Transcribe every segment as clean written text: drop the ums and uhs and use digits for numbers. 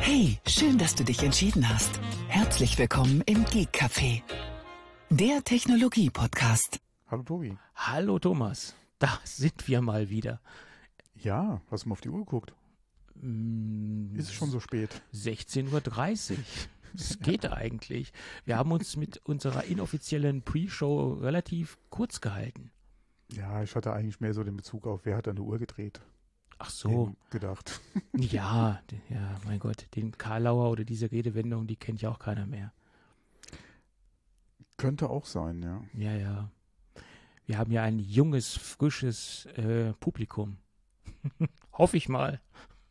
Hey, schön, dass du dich entschieden hast. Herzlich willkommen im Geek Café, der Technologie-Podcast. Hallo Tobi. Hallo Thomas, da sind wir mal wieder. Ja, hast du mal auf die Uhr geguckt? Ist es schon so spät? 16:30 Uhr. Es geht eigentlich. Wir haben uns mit unserer inoffiziellen Pre-Show relativ kurz gehalten. Ja, ich hatte eigentlich mehr so den Bezug auf, wer hat an der Uhr gedreht. Ach so. Gedacht. Ja, mein Gott, den Karlauer oder diese Redewendung, die kennt ja auch keiner mehr. Könnte auch sein, ja. Ja. Wir haben ja ein junges, frisches Publikum. Hoffe ich mal.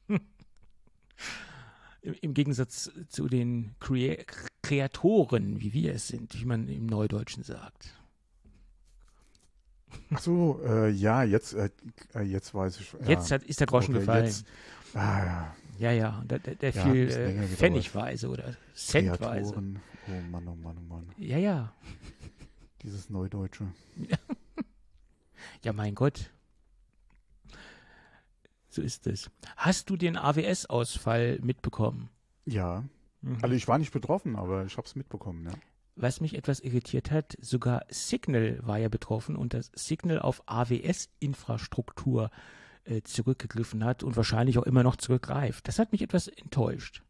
Im Gegensatz zu den Kreatoren, wie wir es sind, wie man im Neudeutschen sagt. Ach so, ja, jetzt weiß ich. Jetzt ist der Groschen gefallen. Jetzt, ja. Ja, der Ja, fiel ist länger pfennigweise oder centweise. Kreatoren. Oh Mann. Ja. Dieses Neudeutsche. Ja, mein Gott. So ist es. Hast du den AWS-Ausfall mitbekommen? Ja. Also ich war nicht betroffen, aber ich habe es mitbekommen, ja. Was mich etwas irritiert hat, sogar Signal war ja betroffen und das Signal auf AWS-Infrastruktur zurückgegriffen hat und wahrscheinlich auch immer noch zurückgreift. Das hat mich etwas enttäuscht.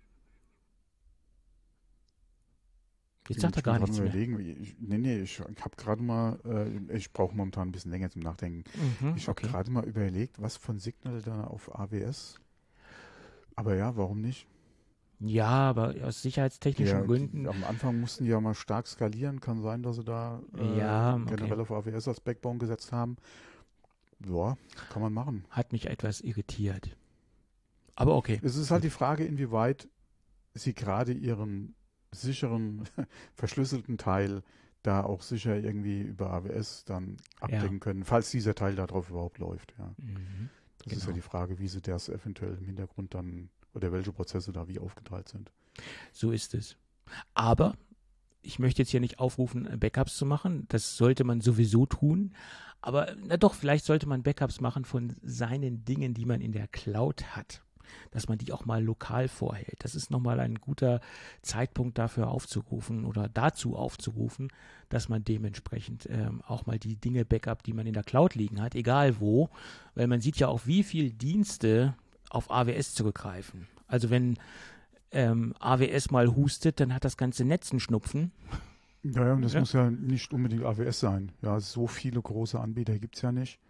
Jetzt sagt er gar nichts mehr. Ich habe gerade mal, ich brauche momentan ein bisschen länger zum Nachdenken. Ich habe gerade mal überlegt, was von Signal da auf AWS. Aber ja, warum nicht? Ja, aber aus sicherheitstechnischen Gründen. Am Anfang mussten die ja mal stark skalieren. Kann sein, dass sie da generell auf AWS als Backbone gesetzt haben. Ja, kann man machen. Hat mich etwas irritiert. Aber okay. Es ist halt die Frage, inwieweit sie gerade ihren sicheren, verschlüsselten Teil da auch sicher irgendwie über AWS dann abdecken können, falls dieser Teil darauf überhaupt läuft. Ja. Das ist ja die Frage, wie sie das eventuell im Hintergrund dann oder welche Prozesse da wie aufgeteilt sind. So ist es. Aber ich möchte jetzt hier nicht aufrufen, Backups zu machen. Das sollte man sowieso tun. Aber vielleicht sollte man Backups machen von seinen Dingen, die man in der Cloud hat. Dass man die auch mal lokal vorhält. Das ist nochmal ein guter Zeitpunkt dafür aufzurufen oder dazu aufzurufen, dass man dementsprechend auch mal die Dinge Backup, die man in der Cloud liegen hat, egal wo, weil man sieht ja auch, wie viele Dienste auf AWS zurückgreifen. Also wenn AWS mal hustet, dann hat das ganze Netz einen Schnupfen. Ja, und das muss ja nicht unbedingt AWS sein. Ja, so viele große Anbieter gibt es ja nicht.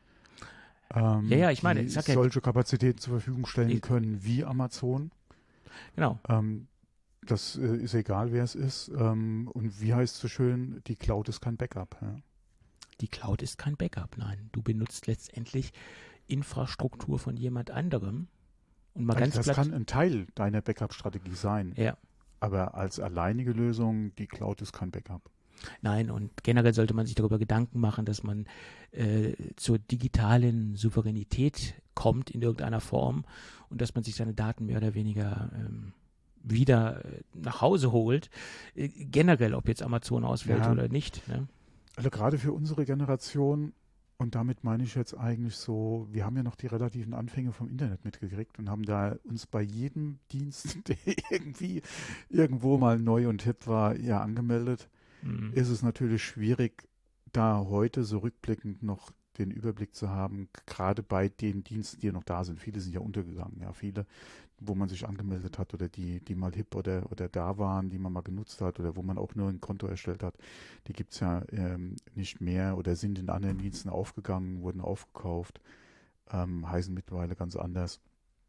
Ich meine, die solche Kapazitäten zur Verfügung stellen können wie Amazon. Genau. Das ist egal, wer es ist. Und wie heißt es so schön, die Cloud ist kein Backup. Ja? Die Cloud ist kein Backup, nein. Du benutzt letztendlich Infrastruktur von jemand anderem. Und mal das kann ein Teil deiner Backup-Strategie sein. Ja. Aber als alleinige Lösung, die Cloud ist kein Backup. Nein, und generell sollte man sich darüber Gedanken machen, dass man zur digitalen Souveränität kommt in irgendeiner Form und dass man sich seine Daten mehr oder weniger wieder nach Hause holt. Generell, ob jetzt Amazon ausfällt oder nicht. Ne? Also gerade für unsere Generation, und damit meine ich jetzt eigentlich so, wir haben ja noch die relativen Anfänge vom Internet mitgekriegt und haben da uns bei jedem Dienst, der irgendwie irgendwo mal neu und hip war, ja angemeldet. Ist es natürlich schwierig, da heute so rückblickend noch den Überblick zu haben, gerade bei den Diensten, die ja noch da sind. Viele sind ja untergegangen, ja, viele, wo man sich angemeldet hat oder die mal hip oder da waren, die man mal genutzt hat oder wo man auch nur ein Konto erstellt hat, die gibt es ja nicht mehr oder sind in anderen Diensten aufgegangen, wurden aufgekauft, heißen mittlerweile ganz anders.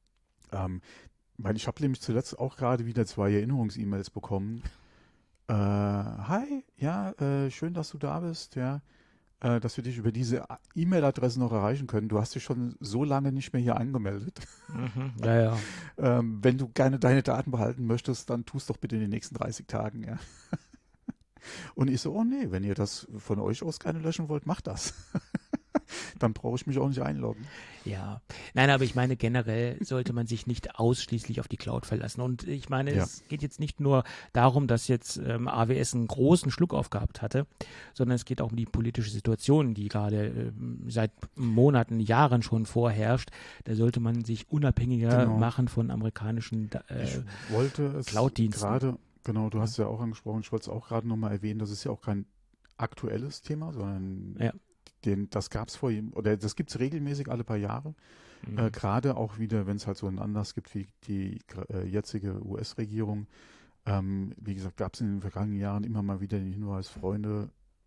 Weil ich habe nämlich zuletzt auch gerade wieder 2 Erinnerungs-E-Mails bekommen. Hi, ja, schön, dass du da bist, ja, dass wir dich über diese E-Mail-Adresse noch erreichen können. Du hast dich schon so lange nicht mehr hier angemeldet. Ja. Wenn du gerne deine Daten behalten möchtest, dann tust doch bitte in den nächsten 30 Tagen, ja. Und ich so, oh nee, wenn ihr das von euch aus gerne löschen wollt, macht das. dann brauche ich mich auch nicht einloggen. Ja, nein, aber ich meine, generell sollte man sich nicht ausschließlich auf die Cloud verlassen. Und ich meine, Ja. es geht jetzt nicht nur darum, dass jetzt AWS einen großen Schluck aufgehabt hatte, sondern es geht auch um die politische Situation, die gerade seit Monaten, Jahren schon vorherrscht. Da sollte man sich unabhängiger Genau. machen von amerikanischen Ich wollte es Cloud-Diensten. gerade, genau, du hast ja auch angesprochen, ich wollte es auch gerade nochmal erwähnen, das ist ja auch kein aktuelles Thema, sondern Ja. das gab es oder das gibt es regelmäßig alle paar Jahre. Gerade auch wieder, wenn es halt so einen Anlass gibt wie die jetzige US-Regierung. Wie gesagt, gab es in den vergangenen Jahren immer mal wieder den Hinweis, Freunde,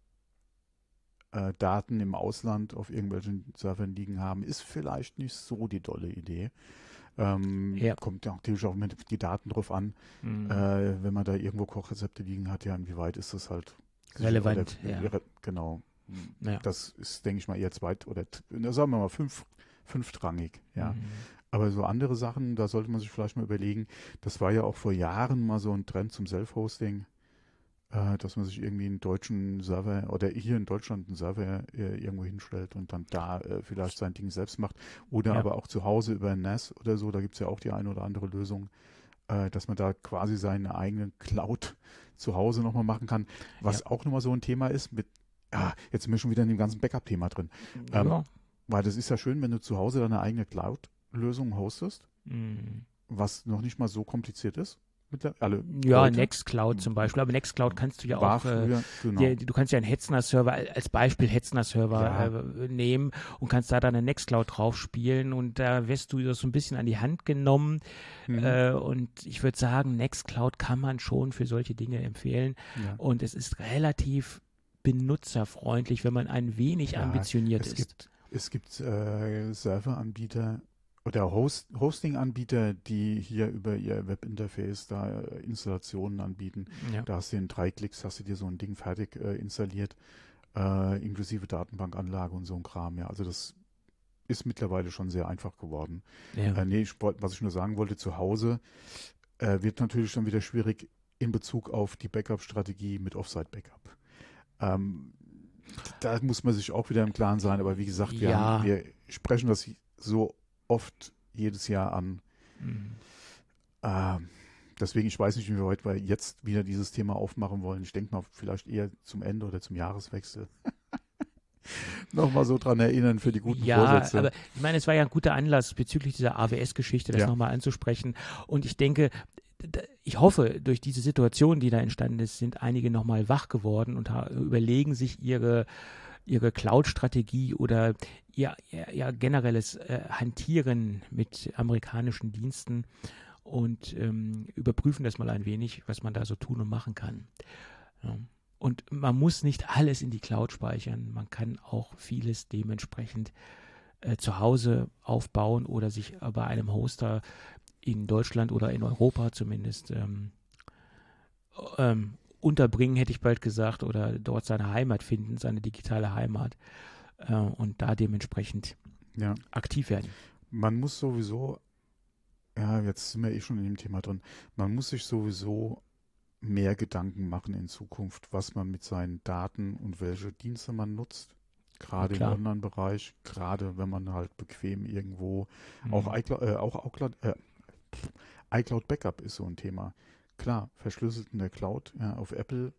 Daten im Ausland auf irgendwelchen Servern liegen haben, ist vielleicht nicht so die dolle Idee. Ja. Kommt ja natürlich auch mit die Daten drauf an, wenn man da irgendwo Kochrezepte liegen hat, ja, inwieweit ist das halt Relevant, oder, ja. Genau. Ja. Das ist, denke ich mal, eher sagen wir mal fünftrangig, ja. Aber so andere Sachen, da sollte man sich vielleicht mal überlegen, das war ja auch vor Jahren mal so ein Trend zum Self-Hosting, dass man sich irgendwie einen deutschen Server oder hier in Deutschland einen Server irgendwo hinstellt und dann da vielleicht sein Ding selbst macht. Oder Ja. aber auch zu Hause über NAS oder so, da gibt es ja auch die eine oder andere Lösung, dass man da quasi seine eigene Cloud zu Hause nochmal machen kann. Was auch nochmal so ein Thema ist jetzt sind wir schon wieder in dem ganzen Backup-Thema drin. Ja. Weil das ist ja schön, wenn du zu Hause deine eigene Cloud-Lösung hostest, was noch nicht mal so kompliziert ist. Ja, heute. Nextcloud zum Beispiel. Aber Nextcloud kannst du ja War auch, früher, genau. du kannst ja einen Hetzner-Server als Beispiel Hetzner-Server nehmen und kannst da dann eine Nextcloud drauf spielen und da wirst du das so ein bisschen an die Hand genommen. Und ich würde sagen, Nextcloud kann man schon für solche Dinge empfehlen. Ja. Und es ist relativ benutzerfreundlich, wenn man ein wenig ambitioniert ist. Es gibt Serveranbieter oder Hosting-Anbieter, die hier über ihr Webinterface da Installationen anbieten. Ja. Da hast du in 3 Klicks hast du dir so ein Ding fertig installiert, inklusive Datenbankanlage und so ein Kram. Ja, also das ist mittlerweile schon sehr einfach geworden. Ja. Was ich nur sagen wollte, zu Hause wird natürlich schon wieder schwierig in Bezug auf die Backup-Strategie mit Offsite-Backup. Da muss man sich auch wieder im Klaren sein, aber wie gesagt, wir sprechen das so oft jedes Jahr an. Deswegen, ich weiß nicht, wie weit wir jetzt wieder dieses Thema aufmachen wollen. Ich denke mal, vielleicht eher zum Ende oder zum Jahreswechsel. Nochmal so dran erinnern für die guten Vorsätze. Ja, aber ich meine, es war ja ein guter Anlass bezüglich dieser AWS-Geschichte, das nochmal anzusprechen. Und ich denke, ich hoffe, durch diese Situation, die da entstanden ist, sind einige nochmal wach geworden und überlegen sich ihre Cloud-Strategie oder ihr generelles Hantieren mit amerikanischen Diensten und überprüfen das mal ein wenig, was man da so tun und machen kann. Ja. Und man muss nicht alles in die Cloud speichern. Man kann auch vieles dementsprechend zu Hause aufbauen oder sich bei einem Hoster in Deutschland oder in Europa zumindest unterbringen, hätte ich bald gesagt, oder dort seine Heimat finden, seine digitale Heimat und da dementsprechend aktiv werden. Man muss sowieso, jetzt sind wir schon in dem Thema drin, man muss sich sowieso mehr Gedanken machen in Zukunft, was man mit seinen Daten und welche Dienste man nutzt. Gerade im Online-Bereich, gerade wenn man halt bequem irgendwo, auch iCloud Backup ist so ein Thema. Klar, verschlüsselt in der Cloud, auf Apple,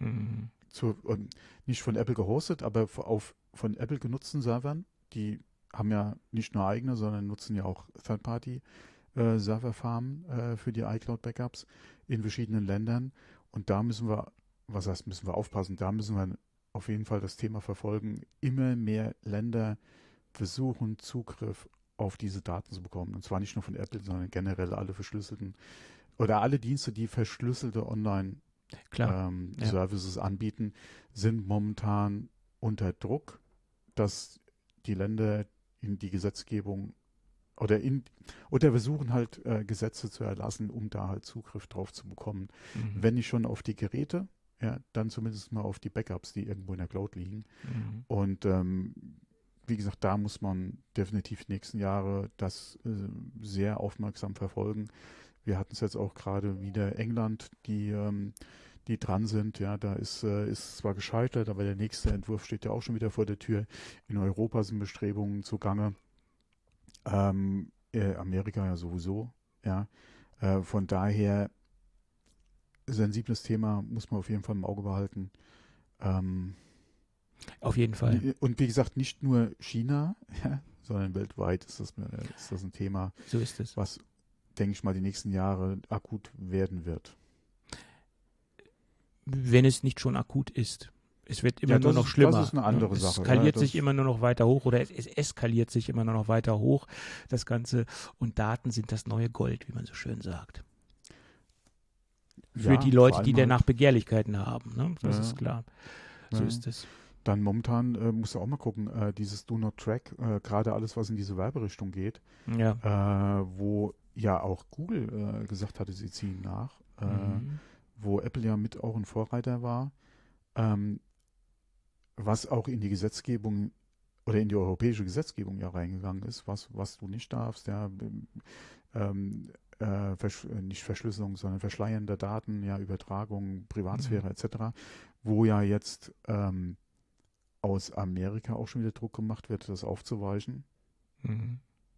nicht von Apple gehostet, aber von Apple genutzten Servern, die haben ja nicht nur eigene, sondern nutzen ja auch Third-Party-Serverfarmen für die iCloud-Backups in verschiedenen Ländern. Und da müssen wir aufpassen, da müssen wir auf jeden Fall das Thema verfolgen. Immer mehr Länder versuchen, Zugriff auf diese Daten zu bekommen. Und zwar nicht nur von Apple, sondern generell alle verschlüsselten oder alle Dienste, die verschlüsselte Online-Services anbieten, sind momentan unter Druck, dass die Länder in die Gesetzgebung oder versuchen halt Gesetze zu erlassen, um da halt Zugriff drauf zu bekommen. Wenn nicht schon auf die Geräte, dann zumindest mal auf die Backups, die irgendwo in der Cloud liegen. Und wie gesagt, da muss man definitiv die nächsten Jahre das sehr aufmerksam verfolgen. Wir hatten es jetzt auch gerade wieder England, die die dran sind. Ja, da ist zwar gescheitert, aber der nächste Entwurf steht ja auch schon wieder vor der Tür. In Europa sind Bestrebungen zugange. Amerika ja sowieso. Ja, von daher sensibles Thema, muss man auf jeden Fall im Auge behalten. Auf jeden Fall. Und wie gesagt, nicht nur China, ja, sondern weltweit ist das ein Thema, So ist es. was, denke ich mal, die nächsten Jahre akut werden wird. Wenn es nicht schon akut ist. Es wird immer Ja, nur das noch ist- schlimmer. das ist eine andere Es Sache. skaliert Ja, sich das- immer nur noch weiter hoch oder es eskaliert sich immer nur noch weiter hoch, das Ganze. Und Daten sind das neue Gold, wie man so schön sagt. Für Ja, die vor Leute, allem die halt- danach Begehrlichkeiten haben. Ne? Das Ja. ist klar. So Ja. ist es. Dann momentan musst du auch mal gucken, dieses Do Not Track, gerade alles, was in diese Werberichtung geht, Ja. wo ja auch Google gesagt hatte, sie ziehen nach, wo Apple ja mit auch ein Vorreiter war, was auch in die Gesetzgebung oder in die europäische Gesetzgebung ja reingegangen ist, was du nicht darfst, ja, nicht Verschlüsselung, sondern Verschleiern der Daten, ja, Übertragung, Privatsphäre etc., wo ja jetzt aus Amerika auch schon wieder Druck gemacht wird, das aufzuweichen. Mhm.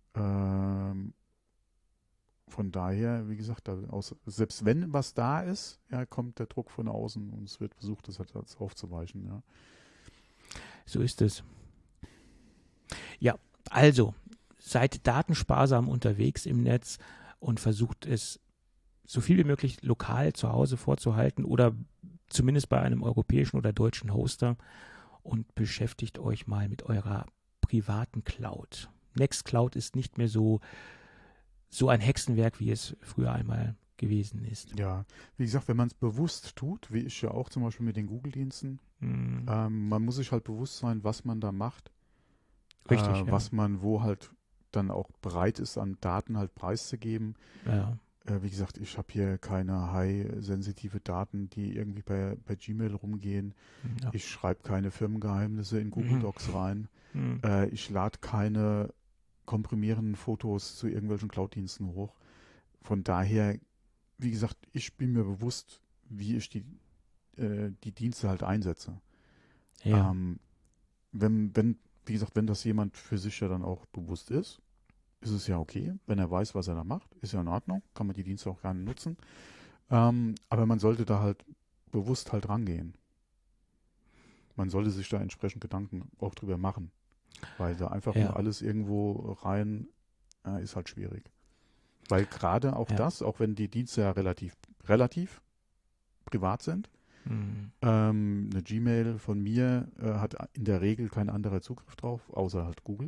Von daher, wie gesagt, selbst wenn was da ist, ja, kommt der Druck von außen und es wird versucht, das aufzuweichen. Ja. So ist es. Ja, also seid datensparsam unterwegs im Netz und versucht es so viel wie möglich lokal zu Hause vorzuhalten oder zumindest bei einem europäischen oder deutschen Hoster und beschäftigt euch mal mit eurer privaten Cloud. Nextcloud ist nicht mehr so ein Hexenwerk, wie es früher einmal gewesen ist. Ja, wie gesagt, wenn man es bewusst tut, wie ich ja auch zum Beispiel mit den Google-Diensten, Mhm. man muss sich halt bewusst sein, was man da macht, Richtig, ja. was man wo halt dann auch bereit ist, an Daten halt preiszugeben. Ja. Wie gesagt, ich habe hier keine high-sensitive Daten, die irgendwie bei Gmail rumgehen. Ja. Ich schreibe keine Firmengeheimnisse in Google Mhm. Docs rein. Mhm. Ich lade keine komprimierenden Fotos zu irgendwelchen Cloud-Diensten hoch. Von daher, wie gesagt, ich bin mir bewusst, wie ich die Dienste halt einsetze. Ja. Wie gesagt, wenn das jemand für sich ja dann auch bewusst ist es ja okay. Wenn er weiß, was er da macht, ist ja in Ordnung. Kann man die Dienste auch gerne nutzen. Aber man sollte da halt bewusst halt rangehen. Man sollte sich da entsprechend Gedanken auch drüber machen. Weil da einfach nur alles irgendwo rein ist halt schwierig. Weil gerade auch das, auch wenn die Dienste ja relativ privat sind, eine Gmail von mir hat in der Regel kein anderer Zugriff drauf, außer halt Google.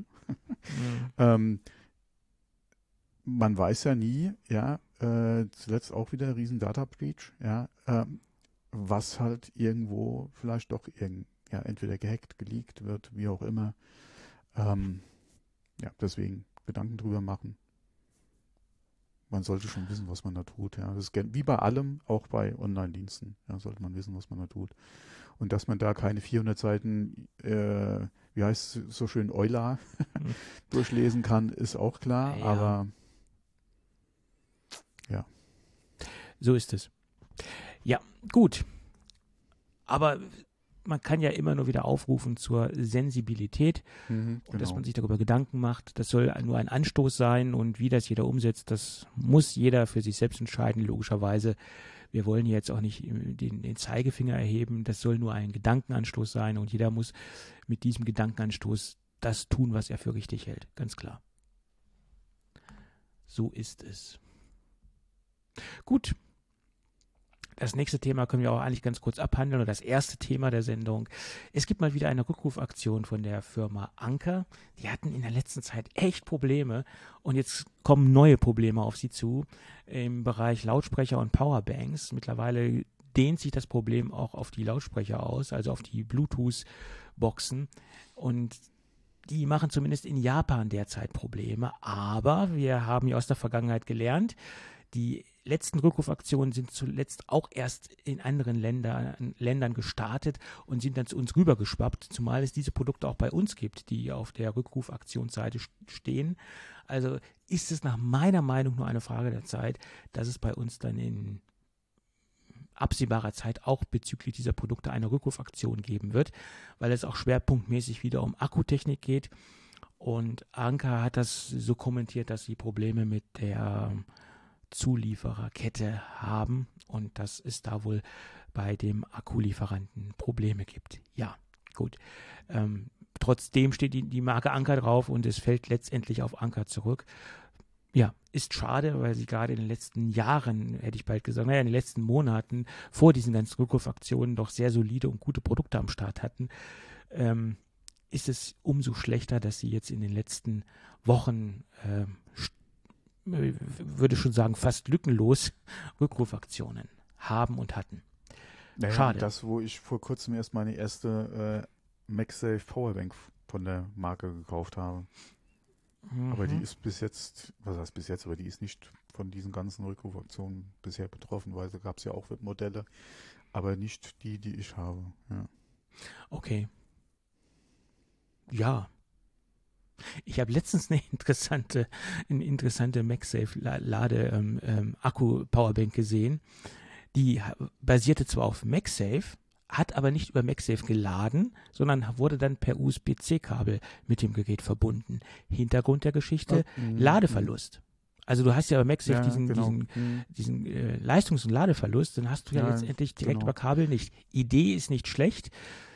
Man weiß ja nie, ja, zuletzt auch wieder riesen Data Breach, ja, was halt irgendwo vielleicht doch entweder gehackt, geleakt wird, wie auch immer. Ja, deswegen Gedanken drüber machen. Man sollte schon wissen, was man da tut. Ja. Das ist wie bei allem, auch bei Online-Diensten, ja, sollte man wissen, was man da tut. Und dass man da keine 400 Seiten, wie heißt es so schön, Euler durchlesen kann, ist auch klar, aber ja. So ist es. Ja, gut. Aber man kann ja immer nur wieder aufrufen zur Sensibilität und dass man sich darüber Gedanken macht. Das soll nur ein Anstoß sein und wie das jeder umsetzt, das muss jeder für sich selbst entscheiden, logischerweise. Wir wollen jetzt auch nicht den Zeigefinger erheben, das soll nur ein Gedankenanstoß sein und jeder muss mit diesem Gedankenanstoß das tun, was er für richtig hält, ganz klar. So ist es. Gut. Das nächste Thema können wir auch eigentlich ganz kurz abhandeln, oder das erste Thema der Sendung. Es gibt mal wieder eine Rückrufaktion von der Firma Anker. Die hatten in der letzten Zeit echt Probleme und jetzt kommen neue Probleme auf sie zu im Bereich Lautsprecher und Powerbanks. Mittlerweile dehnt sich das Problem auch auf die Lautsprecher aus, also auf die Bluetooth-Boxen, und die machen zumindest in Japan derzeit Probleme, aber wir haben ja aus der Vergangenheit gelernt, die letzten Rückrufaktionen sind zuletzt auch erst in anderen Ländern gestartet und sind dann zu uns rübergeschwappt, zumal es diese Produkte auch bei uns gibt, die auf der Rückrufaktionsseite stehen. Also ist es nach meiner Meinung nur eine Frage der Zeit, dass es bei uns dann in absehbarer Zeit auch bezüglich dieser Produkte eine Rückrufaktion geben wird, weil es auch schwerpunktmäßig wieder um Akkutechnik geht. Und Anker hat das so kommentiert, dass sie Probleme mit der Zuliefererkette haben und dass es da wohl bei dem Akkulieferanten Probleme gibt. Ja, gut. Trotzdem steht die Marke Anker drauf und es fällt letztendlich auf Anker zurück. Ja, ist schade, weil sie gerade in den letzten Jahren, hätte ich bald gesagt, in den letzten Monaten vor diesen ganzen Rückrufaktionen doch sehr solide und gute Produkte am Start hatten. Ist es umso schlechter, dass sie jetzt in den letzten Wochen, würde schon sagen, fast lückenlos Rückrufaktionen haben und hatten. Naja, Schade. Das, wo ich vor kurzem erst meine erste MagSafe Powerbank von der Marke gekauft habe. Aber die ist bis jetzt, was heißt bis jetzt, aber die ist nicht von diesen ganzen Rückrufaktionen bisher betroffen, weil da gab es ja auch Modelle, aber nicht die ich habe. Ja. Okay. Ja. Ich habe letztens eine interessante MagSafe Akku-Powerbank gesehen. Die basierte zwar auf MagSafe, hat aber nicht über MagSafe geladen, sondern wurde dann per USB-C-Kabel mit dem Gerät verbunden. Hintergrund der Geschichte, Ladeverlust. Also du hast ja bei MagSafe diesen Leistungs- und Ladeverlust, dann hast du ja letztendlich direkt über Kabel nicht. Idee ist nicht schlecht.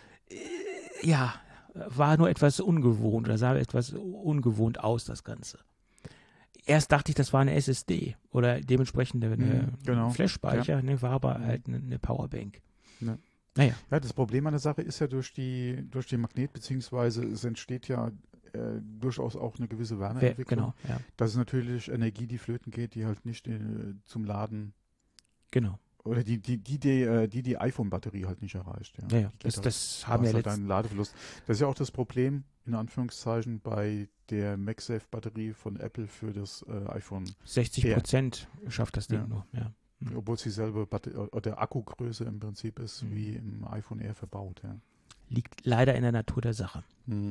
War nur etwas ungewohnt oder sah etwas ungewohnt aus, das Ganze. Erst dachte ich, das war eine SSD oder dementsprechend eine Flash-Speicher, war aber halt eine Powerbank. Ja. Naja. Ja, das Problem an der Sache ist ja durch die Magnet, beziehungsweise es entsteht ja durchaus auch eine gewisse Wärmeentwicklung. Genau, ja. Das ist natürlich Energie, die flöten geht, die halt nicht zum Laden. Genau. Oder die iPhone-Batterie halt nicht erreicht. Ja. Das haben wir halt einen Ladeverlust. Das ist ja auch das Problem, in Anführungszeichen, bei der MagSafe-Batterie von Apple für das iPhone. 60% schafft das Ding nur, ja. Obwohl es dieselbe oder Akkugröße im Prinzip ist, wie im iPhone Air verbaut. Ja. Liegt leider in der Natur der Sache.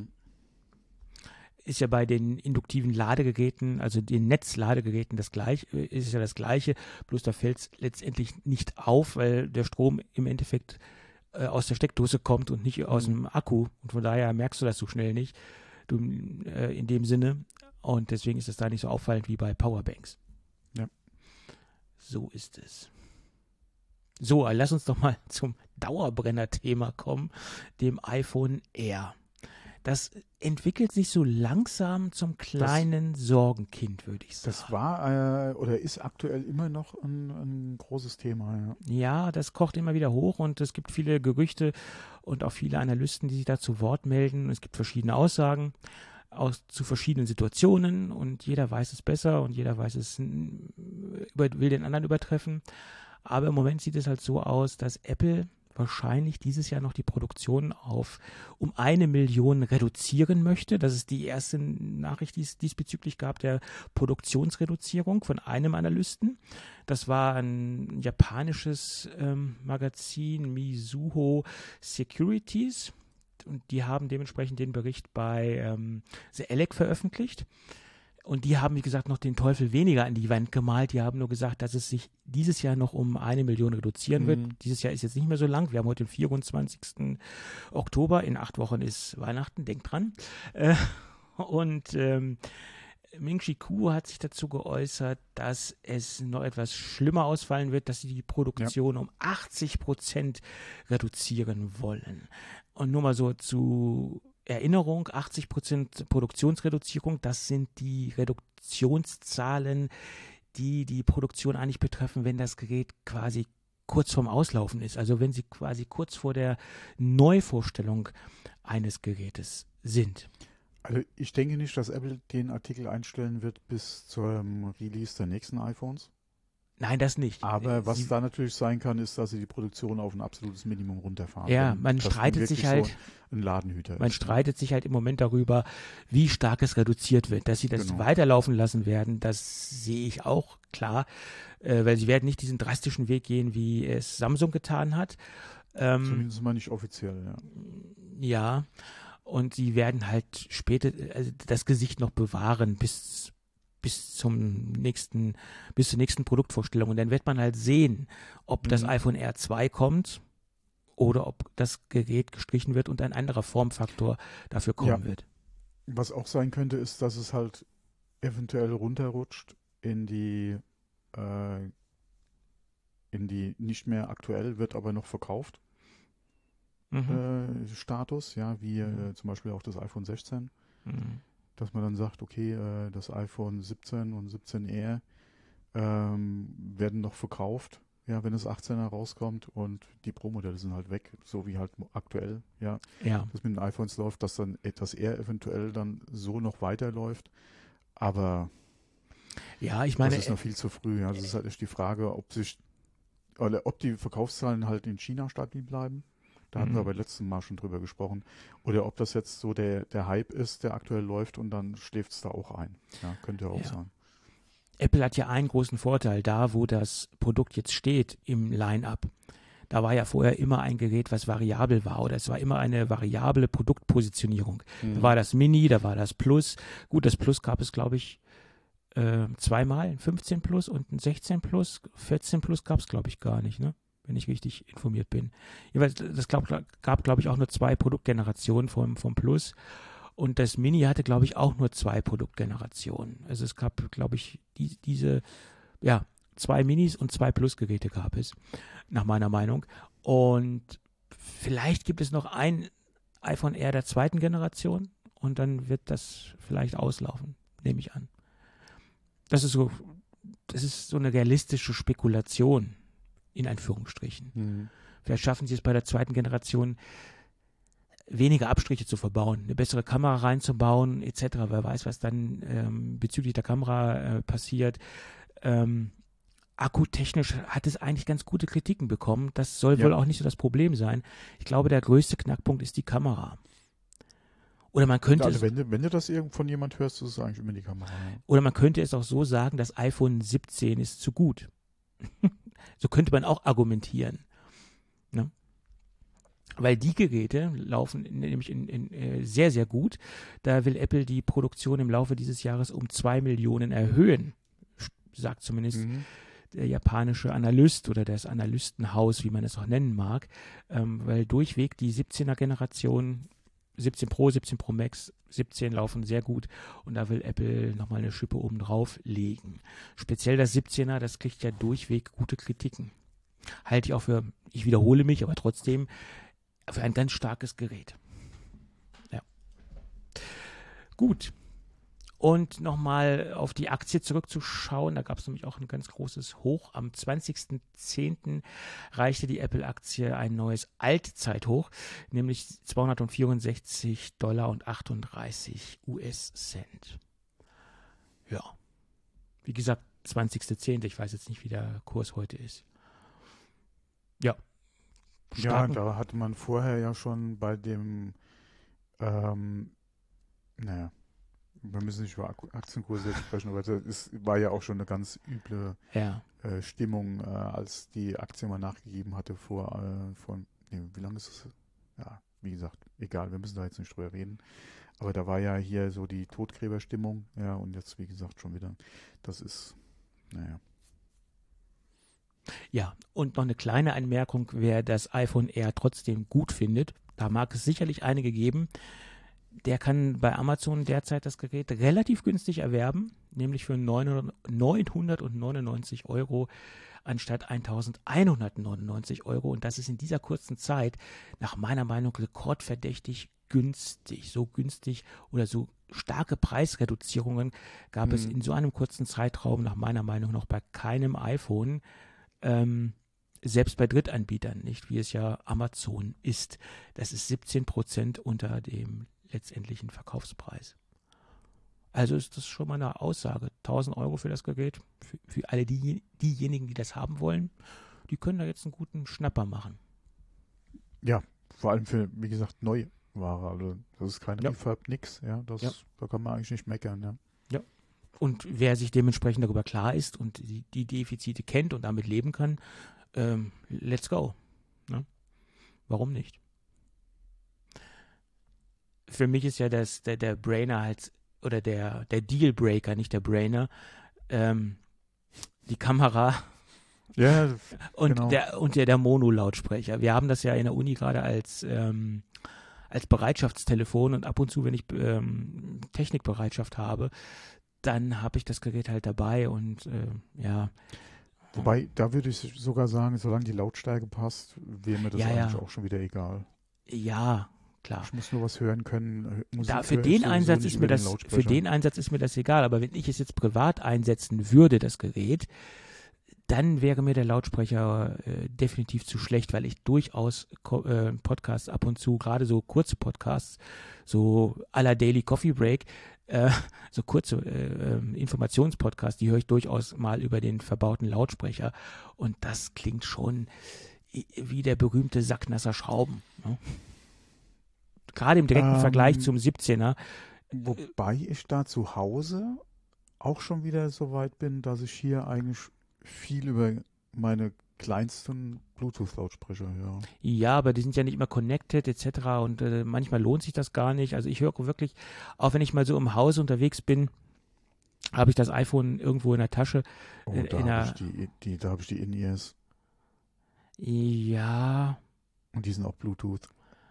Ist ja bei den induktiven Ladegeräten, also den Netzladegeräten das Gleiche, bloß da fällt es letztendlich nicht auf, weil der Strom im Endeffekt aus der Steckdose kommt und nicht aus dem Akku und von daher merkst du das so schnell nicht, in dem Sinne, und deswegen ist es da nicht so auffallend wie bei Powerbanks. Ja. So ist es. So, lass uns doch mal zum Dauerbrenner-Thema kommen, dem iPhone Air. Das entwickelt sich so langsam zum kleinen Sorgenkind, würde ich sagen. Das war oder ist aktuell immer noch ein großes Thema. Ja, das kocht immer wieder hoch und es gibt viele Gerüchte und auch viele Analysten, die sich da zu Wort melden. Es gibt verschiedene Aussagen zu verschiedenen Situationen und jeder weiß es besser und jeder weiß es, will den anderen übertreffen. Aber im Moment sieht es halt so aus, dass Apple wahrscheinlich dieses Jahr noch die Produktion um 1 Million reduzieren möchte. Das ist die erste Nachricht, die es diesbezüglich gab, der Produktionsreduzierung von einem Analysten. Das war ein japanisches Magazin, Mizuho Securities. Und die haben dementsprechend den Bericht bei The Elec veröffentlicht. Und die haben, wie gesagt, noch den Teufel weniger an die Wand gemalt. Die haben nur gesagt, dass es sich dieses Jahr noch um 1 Million reduzieren wird. Dieses Jahr ist jetzt nicht mehr so lang. Wir haben heute den 24. Oktober. In 8 Wochen ist Weihnachten. Denkt dran. Ming-Chi Kuo hat sich dazu geäußert, dass es noch etwas schlimmer ausfallen wird, dass sie die Produktion um 80% reduzieren wollen. Und nur mal so zu Erinnerung, 80% Produktionsreduzierung, das sind die Reduktionszahlen, die Produktion eigentlich betreffen, wenn das Gerät quasi kurz vorm Auslaufen ist. Also wenn sie quasi kurz vor der Neuvorstellung eines Gerätes sind. Also ich denke nicht, dass Apple den Artikel einstellen wird bis zum Release der nächsten iPhones. Nein, das nicht. Aber was da natürlich sein kann, ist, dass sie die Produktion auf ein absolutes Minimum runterfahren. Ja, man streitet sich halt. So ein Ladenhüter. Man streitet sich halt im Moment darüber, wie stark es reduziert wird. Dass sie das weiterlaufen lassen werden, das sehe ich auch klar, weil sie werden nicht diesen drastischen Weg gehen, wie es Samsung getan hat. Zumindest mal nicht offiziell, ja. Ja, und sie werden halt später das Gesicht noch bewahren, bis bis zur nächsten Produktvorstellung. Und dann wird man halt sehen, ob das iPhone R2 kommt oder ob das Gerät gestrichen wird und ein anderer Formfaktor dafür kommen wird. Was auch sein könnte, ist, dass es halt eventuell runterrutscht in die nicht mehr aktuell, wird aber noch verkauft Status, ja, wie zum Beispiel auch das iPhone 16. Dass man dann sagt, okay, das iPhone 17 und 17R werden noch verkauft, ja, wenn das 18er rauskommt und die Pro-Modelle sind halt weg, so wie halt aktuell, ja. Das mit den iPhones läuft, dass dann etwas eher eventuell dann so noch weiterläuft, aber ja, ich meine, das ist noch viel zu früh, ja. Das ist halt echt die Frage, ob die Verkaufszahlen halt in China stabil bleiben. Da hatten wir aber letzten Mal schon drüber gesprochen. Oder ob das jetzt so der Hype ist, der aktuell läuft und dann schläft es da auch ein. Ja, könnte auch sein. Apple hat ja einen großen Vorteil da, wo das Produkt jetzt steht im Line-Up. Da war ja vorher immer ein Gerät, was variabel war, oder es war immer eine variable Produktpositionierung. Da war das Mini, da war das Plus. Gut, das Plus gab es, glaube ich, zweimal, ein 15 Plus und ein 16 Plus. 14 Plus gab es, glaube ich, gar nicht, ne? Wenn ich richtig informiert bin. Das gab, glaube ich, auch nur 2 Produktgenerationen vom Plus. Und das Mini hatte, glaube ich, auch nur 2 Produktgenerationen. Also es gab, glaube ich, diese 2 Minis und 2 Plus-Geräte gab es, nach meiner Meinung. Und vielleicht gibt es noch ein iPhone R der 2. Generation und dann wird das vielleicht auslaufen, nehme ich an. Das ist so eine realistische Spekulation, in Anführungsstrichen. Vielleicht schaffen sie es bei der 2. Generation, weniger Abstriche zu verbauen, eine bessere Kamera reinzubauen, etc. Wer weiß, was dann bezüglich der Kamera passiert. Akkutechnisch hat es eigentlich ganz gute Kritiken bekommen. Das soll wohl auch nicht so das Problem sein. Ich glaube, der größte Knackpunkt ist die Kamera. Oder man könnte also wenn du das von jemand hörst, ist es eigentlich immer die Kamera. Ja. Oder man könnte es auch so sagen, das iPhone 17 ist zu gut. So könnte man auch argumentieren. Ne? Weil die Geräte laufen nämlich sehr, sehr gut. Da will Apple die Produktion im Laufe dieses Jahres um 2 Millionen erhöhen, sagt zumindest der japanische Analyst oder das Analystenhaus, wie man es auch nennen mag, weil durchweg die 17er Generation, 17 Pro, 17 Pro Max, 17 laufen sehr gut und da will Apple nochmal eine Schippe oben drauf legen. Speziell das 17er, das kriegt ja durchweg gute Kritiken. Halte ich auch für, ich wiederhole mich, aber trotzdem für ein ganz starkes Gerät. Ja. Gut. Und nochmal auf die Aktie zurückzuschauen, da gab es nämlich auch ein ganz großes Hoch. Am 20.10. reichte die Apple-Aktie ein neues Allzeithoch, nämlich $264,38. Ja, wie gesagt, 20.10. Ich weiß jetzt nicht, wie der Kurs heute ist. Ja. Ja, da hatte man vorher ja schon bei dem, wir müssen nicht über Aktienkurse jetzt sprechen, aber das war ja auch schon eine ganz üble Stimmung, als die Aktie mal nachgegeben hatte wie lange ist das? Ja, wie gesagt, egal, wir müssen da jetzt nicht drüber reden. Aber da war ja hier so die Todgräberstimmung, ja, und jetzt, wie gesagt, schon wieder, das ist, Ja, und noch eine kleine Anmerkung, wer das iPhone R trotzdem gut findet, da mag es sicherlich einige geben, der kann bei Amazon derzeit das Gerät relativ günstig erwerben, nämlich für 999 € anstatt 1.199 €. Und das ist in dieser kurzen Zeit nach meiner Meinung rekordverdächtig günstig. So günstig oder so starke Preisreduzierungen gab es in so einem kurzen Zeitraum nach meiner Meinung noch bei keinem iPhone, selbst bei Drittanbietern nicht, wie es ja Amazon ist. Das ist 17% unter dem letztendlichen Verkaufspreis. Also ist das schon mal eine Aussage. 1.000 € für das Gerät, für alle diejenigen, die das haben wollen, die können da jetzt einen guten Schnapper machen. Ja, vor allem für, wie gesagt, Neuware. Also das ist kein Refurb, nix. Ja, da kann man eigentlich nicht meckern. Ja. Ja. Und wer sich dementsprechend darüber klar ist und die Defizite kennt und damit leben kann, let's go. Ne? Warum nicht? Für mich ist ja der Brainer halt oder der Dealbreaker, nicht der Brainer, die Kamera Ja, und genau. der Mono-Lautsprecher. Wir haben das ja in der Uni gerade als Bereitschaftstelefon und ab und zu, wenn ich Technikbereitschaft habe, dann habe ich das Gerät halt dabei und ja. Wobei, da würde ich sogar sagen, solange die Lautstärke passt, wäre mir das Ja, eigentlich ja. auch schon wieder egal. Ja, klar. Ich muss nur was hören können. Musik Für höre ich den sowieso Einsatz nicht ist mir über den für Lautsprecher. den Einsatz ist mir das egal, aber wenn ich es jetzt privat einsetzen würde, das Gerät, dann wäre mir der Lautsprecher definitiv zu schlecht, weil ich durchaus Podcasts ab und zu, gerade so kurze Podcasts, so à la Daily Coffee Break, so kurze Informationspodcasts, die höre ich durchaus mal über den verbauten Lautsprecher und das klingt schon wie der berühmte sacknasser Schrauben. Ne? Gerade im direkten Vergleich zum 17er. Wobei ich da zu Hause auch schon wieder so weit bin, dass ich hier eigentlich viel über meine kleinsten Bluetooth-Lautsprecher höre. Ja, aber die sind ja nicht immer connected etc. Und manchmal lohnt sich das gar nicht. Also ich höre wirklich, auch wenn ich mal so im Haus unterwegs bin, habe ich das iPhone irgendwo in der Tasche. Oh, da habe ich die In-Ears. Ja. Und die sind auch Bluetooth.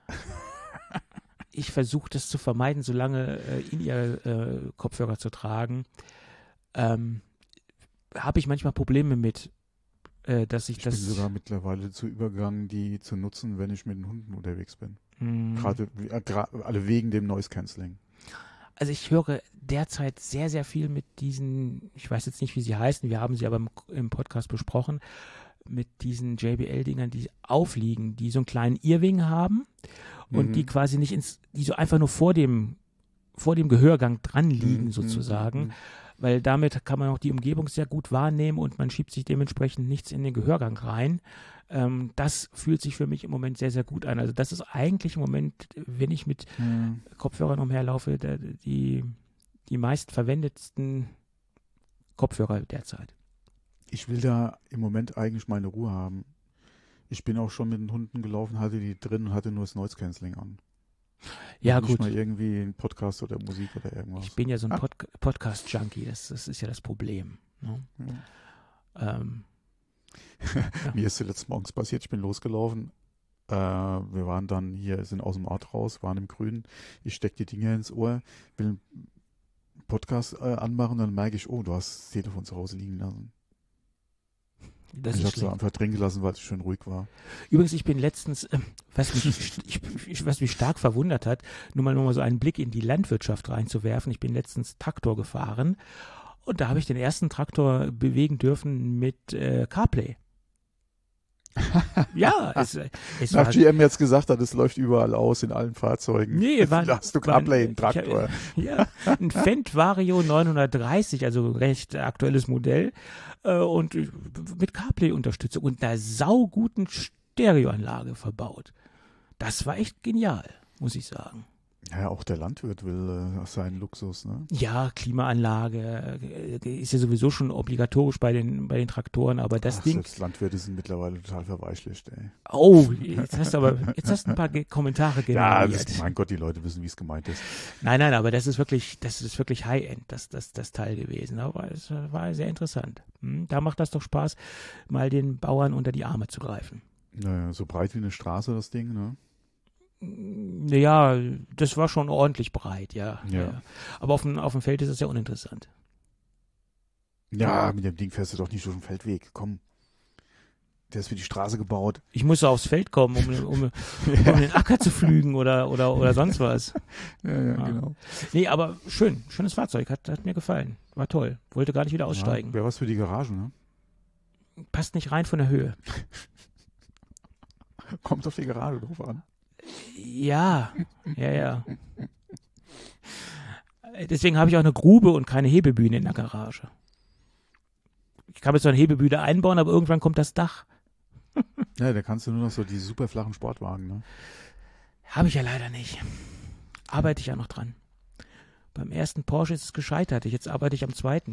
Ich versuche das zu vermeiden, so lange in ihr Kopfhörer zu tragen. Habe ich manchmal Probleme mit, dass ich das. Ich bin sogar mittlerweile zu übergegangen, die zu nutzen, wenn ich mit den Hunden unterwegs bin. Gerade alle wegen dem Noise Cancelling. Also ich höre derzeit sehr, sehr viel mit diesen, ich weiß jetzt nicht, wie sie heißen, wir haben sie aber im Podcast besprochen, mit diesen JBL-Dingern, die aufliegen, die so einen kleinen Earwing haben und die quasi nicht die so einfach nur vor dem Gehörgang dran liegen sozusagen, weil damit kann man auch die Umgebung sehr gut wahrnehmen und man schiebt sich dementsprechend nichts in den Gehörgang rein. Das fühlt sich für mich im Moment sehr, sehr gut an. Also das ist eigentlich im Moment, wenn ich mit Kopfhörern umherlaufe, die meistverwendetsten Kopfhörer derzeit. Ich will da im Moment eigentlich meine Ruhe haben. Ich bin auch schon mit den Hunden gelaufen, hatte die drin und hatte nur das Noise Cancelling an. Ja, nicht gut. mal irgendwie ein Podcast oder Musik oder irgendwas. Ich bin ja so ein Podcast-Junkie, das ist ja das Problem. Ne? Ja. Mir ist zuletzt morgens passiert, ich bin losgelaufen. Wir waren dann hier, sind aus dem Ort raus, waren im Grünen. Ich stecke die Dinger ins Ohr, will einen Podcast anmachen, dann merke ich, oh, du hast das Telefon zu Hause liegen lassen. Das ich ist habe es einfach drin gelassen, weil es schön ruhig war. Übrigens, ich bin letztens, was mich stark verwundert hat, nur mal so einen Blick in die Landwirtschaft reinzuwerfen. Ich bin letztens Traktor gefahren und da habe ich den ersten Traktor bewegen dürfen mit CarPlay. Ja, Nach GM jetzt gesagt hat, es läuft überall aus in allen Fahrzeugen. Nee, da hast du CarPlay im Traktor. Ja, ein Fendt Vario 930, also recht aktuelles Modell und mit CarPlay-Unterstützung und einer sauguten Stereoanlage verbaut. Das war echt genial, muss ich sagen. Ja, auch der Landwirt will seinen Luxus, ne? Ja, Klimaanlage ist ja sowieso schon obligatorisch bei den Traktoren, aber das Ding. Selbst Landwirte sind mittlerweile total verweichlicht, ey. Oh, jetzt hast du ein paar Kommentare generiert. Ja, mein Gott, die Leute wissen, wie es gemeint ist. Nein, aber das ist wirklich High-End, das Teil gewesen. Aber es war sehr interessant. Da macht das doch Spaß, mal den Bauern unter die Arme zu greifen. Naja, so breit wie eine Straße, das Ding, ne? Ja, das war schon ordentlich breit, ja. Ja. Aber auf dem Feld ist es ja uninteressant. Ja, mit dem Ding fährst du doch nicht durch den Feldweg. Komm. Der ist für die Straße gebaut. Ich musste aufs Feld kommen, um den Acker zu pflügen oder sonst was. Ja, genau. Nee, aber schönes Fahrzeug, hat mir gefallen. War toll. Wollte gar nicht wieder aussteigen. Ja, wäre was für die Garage, ne? Passt nicht rein von der Höhe. Kommt auf die Garage drauf an. Ja. Deswegen habe ich auch eine Grube und keine Hebebühne in der Garage. Ich kann jetzt so eine Hebebühne einbauen, aber irgendwann kommt das Dach. Ja, da kannst du nur noch so die super flachen Sportwagen, ne? Habe ich ja leider nicht. Arbeite ich ja noch dran. Beim ersten Porsche ist es gescheitert. Jetzt arbeite ich am zweiten.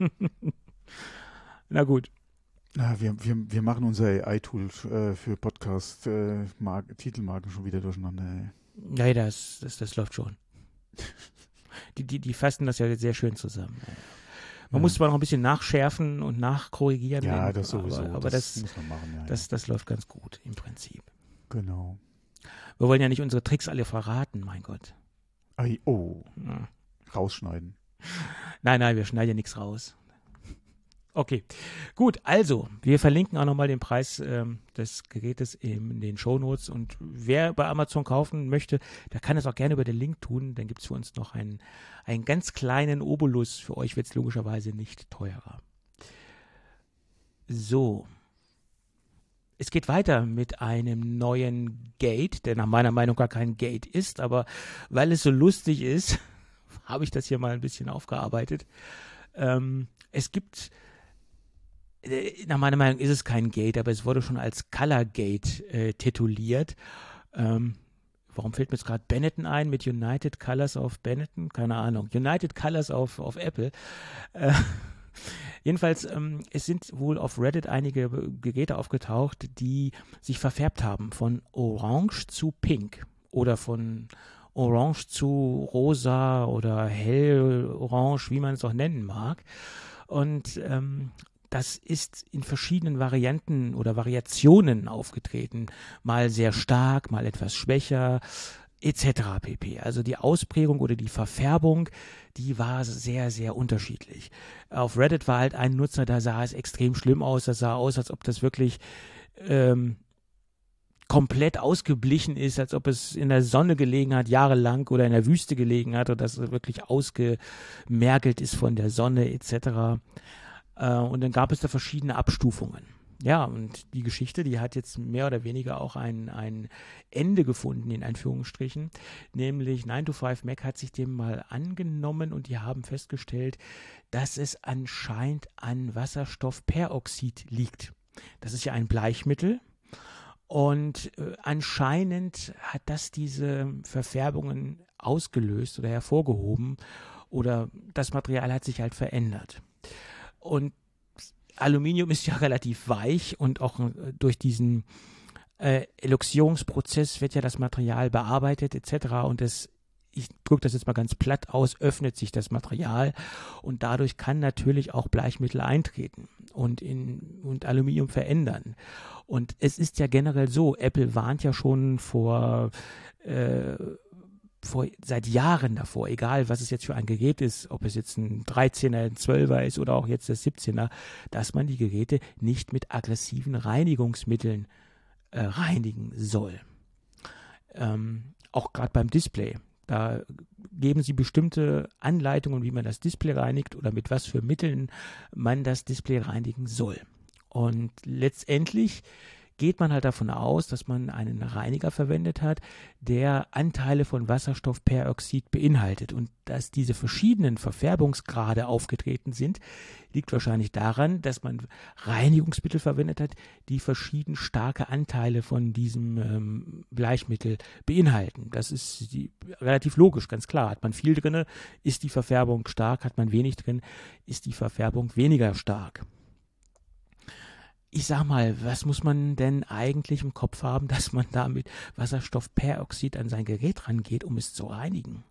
Na gut. Na, wir machen unser AI-Tool für Podcast Titelmarken schon wieder durcheinander. Ey. Ja, das läuft schon. Die fassen das ja sehr schön zusammen. Man muss zwar noch ein bisschen nachschärfen und nachkorrigieren. Ja, das sowieso. Aber das muss man machen, ja. Das läuft ganz gut im Prinzip. Genau. Wir wollen ja nicht unsere Tricks alle verraten, mein Gott. Ja. Rausschneiden. Nein, wir schneiden ja nichts raus. Okay, gut, also, wir verlinken auch nochmal den Preis des Gerätes in den Shownotes und wer bei Amazon kaufen möchte, der kann es auch gerne über den Link tun, dann gibt es für uns noch einen ganz kleinen Obolus, für euch wird es logischerweise nicht teurer. So, es geht weiter mit einem neuen Gate, der nach meiner Meinung gar kein Gate ist, aber weil es so lustig ist, habe ich das hier mal ein bisschen aufgearbeitet. Es gibt, nach meiner Meinung ist es kein Gate, aber es wurde schon als Color Gate tituliert. Warum fällt mir jetzt gerade Benetton ein mit United Colors auf Benetton? Keine Ahnung. United Colors auf Apple. Jedenfalls, es sind wohl auf Reddit einige Geräte aufgetaucht, die sich verfärbt haben von Orange zu Pink oder von Orange zu Rosa oder Hellorange, wie man es auch nennen mag. Und das ist in verschiedenen Varianten oder Variationen aufgetreten. Mal sehr stark, mal etwas schwächer, etc. pp. Also die Ausprägung oder die Verfärbung, die war sehr, sehr unterschiedlich. Auf Reddit war halt ein Nutzer, da sah es extrem schlimm aus. Das sah aus, als ob das wirklich komplett ausgeblichen ist, als ob es in der Sonne gelegen hat, jahrelang oder in der Wüste gelegen hat oder dass es wirklich ausgemergelt ist von der Sonne etc. Und dann gab es da verschiedene Abstufungen. Ja, und die Geschichte, die hat jetzt mehr oder weniger auch ein Ende gefunden, in Anführungsstrichen. Nämlich 9to5Mac hat sich dem mal angenommen und die haben festgestellt, dass es anscheinend an Wasserstoffperoxid liegt. Das ist ja ein Bleichmittel. Und anscheinend hat das diese Verfärbungen ausgelöst oder hervorgehoben oder das Material hat sich halt verändert. Und Aluminium ist ja relativ weich und auch durch diesen Eloxierungsprozess wird ja das Material bearbeitet etc. Und ich drücke das jetzt mal ganz platt aus, öffnet sich das Material und dadurch kann natürlich auch Bleichmittel eintreten und Aluminium verändern. Und es ist ja generell so, Apple warnt ja schon seit Jahren davor, egal was es jetzt für ein Gerät ist, ob es jetzt ein 13er, ein 12er ist oder auch jetzt das 17er, dass man die Geräte nicht mit aggressiven Reinigungsmitteln reinigen soll. Auch gerade beim Display. Da geben sie bestimmte Anleitungen, wie man das Display reinigt oder mit was für Mitteln man das Display reinigen soll. Und letztendlich geht man halt davon aus, dass man einen Reiniger verwendet hat, der Anteile von Wasserstoffperoxid beinhaltet. Und dass diese verschiedenen Verfärbungsgrade aufgetreten sind, liegt wahrscheinlich daran, dass man Reinigungsmittel verwendet hat, die verschieden starke Anteile von diesem Bleichmittel beinhalten. Das ist relativ logisch, ganz klar. Hat man viel drin, ist die Verfärbung stark, hat man wenig drin, ist die Verfärbung weniger stark. Ich sag mal, was muss man denn eigentlich im Kopf haben, dass man da mit Wasserstoffperoxid an sein Gerät rangeht, um es zu reinigen?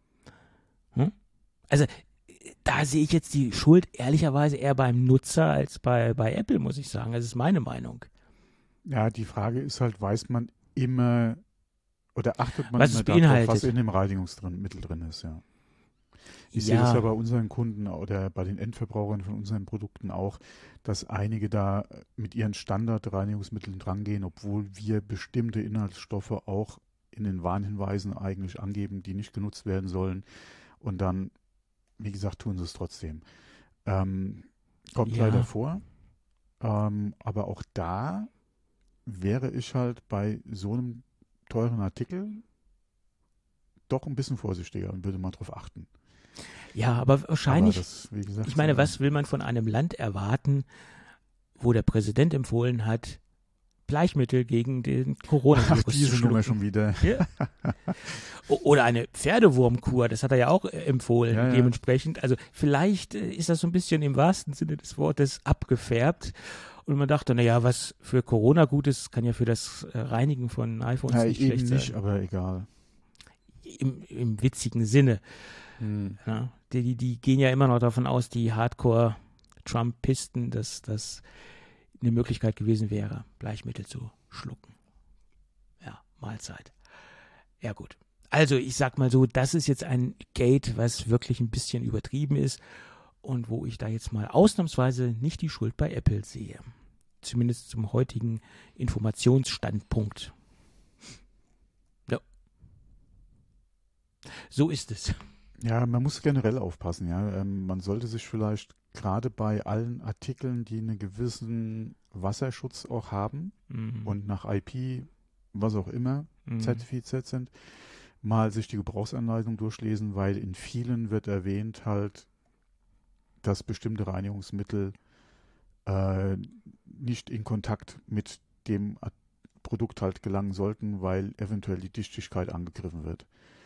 Also, da sehe ich jetzt die Schuld ehrlicherweise eher beim Nutzer als bei Apple, muss ich sagen. Das ist meine Meinung. Ja, die Frage ist halt, weiß man immer oder achtet man was immer es beinhaltet, darauf, was in dem Reinigungsmittel drin ist, ja. Ich sehe das ja bei unseren Kunden oder bei den Endverbrauchern von unseren Produkten auch, dass einige da mit ihren Standardreinigungsmitteln drangehen, obwohl wir bestimmte Inhaltsstoffe auch in den Warnhinweisen eigentlich angeben, die nicht genutzt werden sollen. Und dann, wie gesagt, tun sie es trotzdem. Kommt leider vor. Aber auch da wäre ich halt bei so einem teuren Artikel doch ein bisschen vorsichtiger und würde mal drauf achten. Ja, aber wahrscheinlich, aber das, wie gesagt, ich meine, was will man von einem Land erwarten, wo der Präsident empfohlen hat, Bleichmittel gegen den Coronavirus zu diese schlucken. Nummer schon wieder. Ja. Oder eine Pferdewurmkur, das hat er ja auch empfohlen, Ja. dementsprechend. Also vielleicht ist das so ein bisschen im wahrsten Sinne des Wortes abgefärbt. Und man dachte, naja, was für Corona gut ist, kann ja für das Reinigen von iPhones nicht schlecht sein. Nicht, aber egal. Im witzigen Sinne. Ja, die gehen ja immer noch davon aus, die Hardcore-Trumpisten, dass das eine Möglichkeit gewesen wäre, Bleichmittel zu schlucken. Ja, Mahlzeit. Ja, gut. Also, ich sag mal so, das ist jetzt ein Gate, was wirklich ein bisschen übertrieben ist und wo ich da jetzt mal ausnahmsweise nicht die Schuld bei Apple sehe. Zumindest zum heutigen Informationsstandpunkt. Ja. So ist es. Ja, man muss generell aufpassen, ja. Man sollte sich vielleicht gerade bei allen Artikeln, die einen gewissen Wasserschutz auch haben und nach IP, was auch immer, zertifiziert sind, mal sich die Gebrauchsanleitung durchlesen, weil in vielen wird erwähnt halt, dass bestimmte Reinigungsmittel nicht in Kontakt mit dem Produkt halt gelangen sollten, weil eventuell die Dichtigkeit angegriffen wird.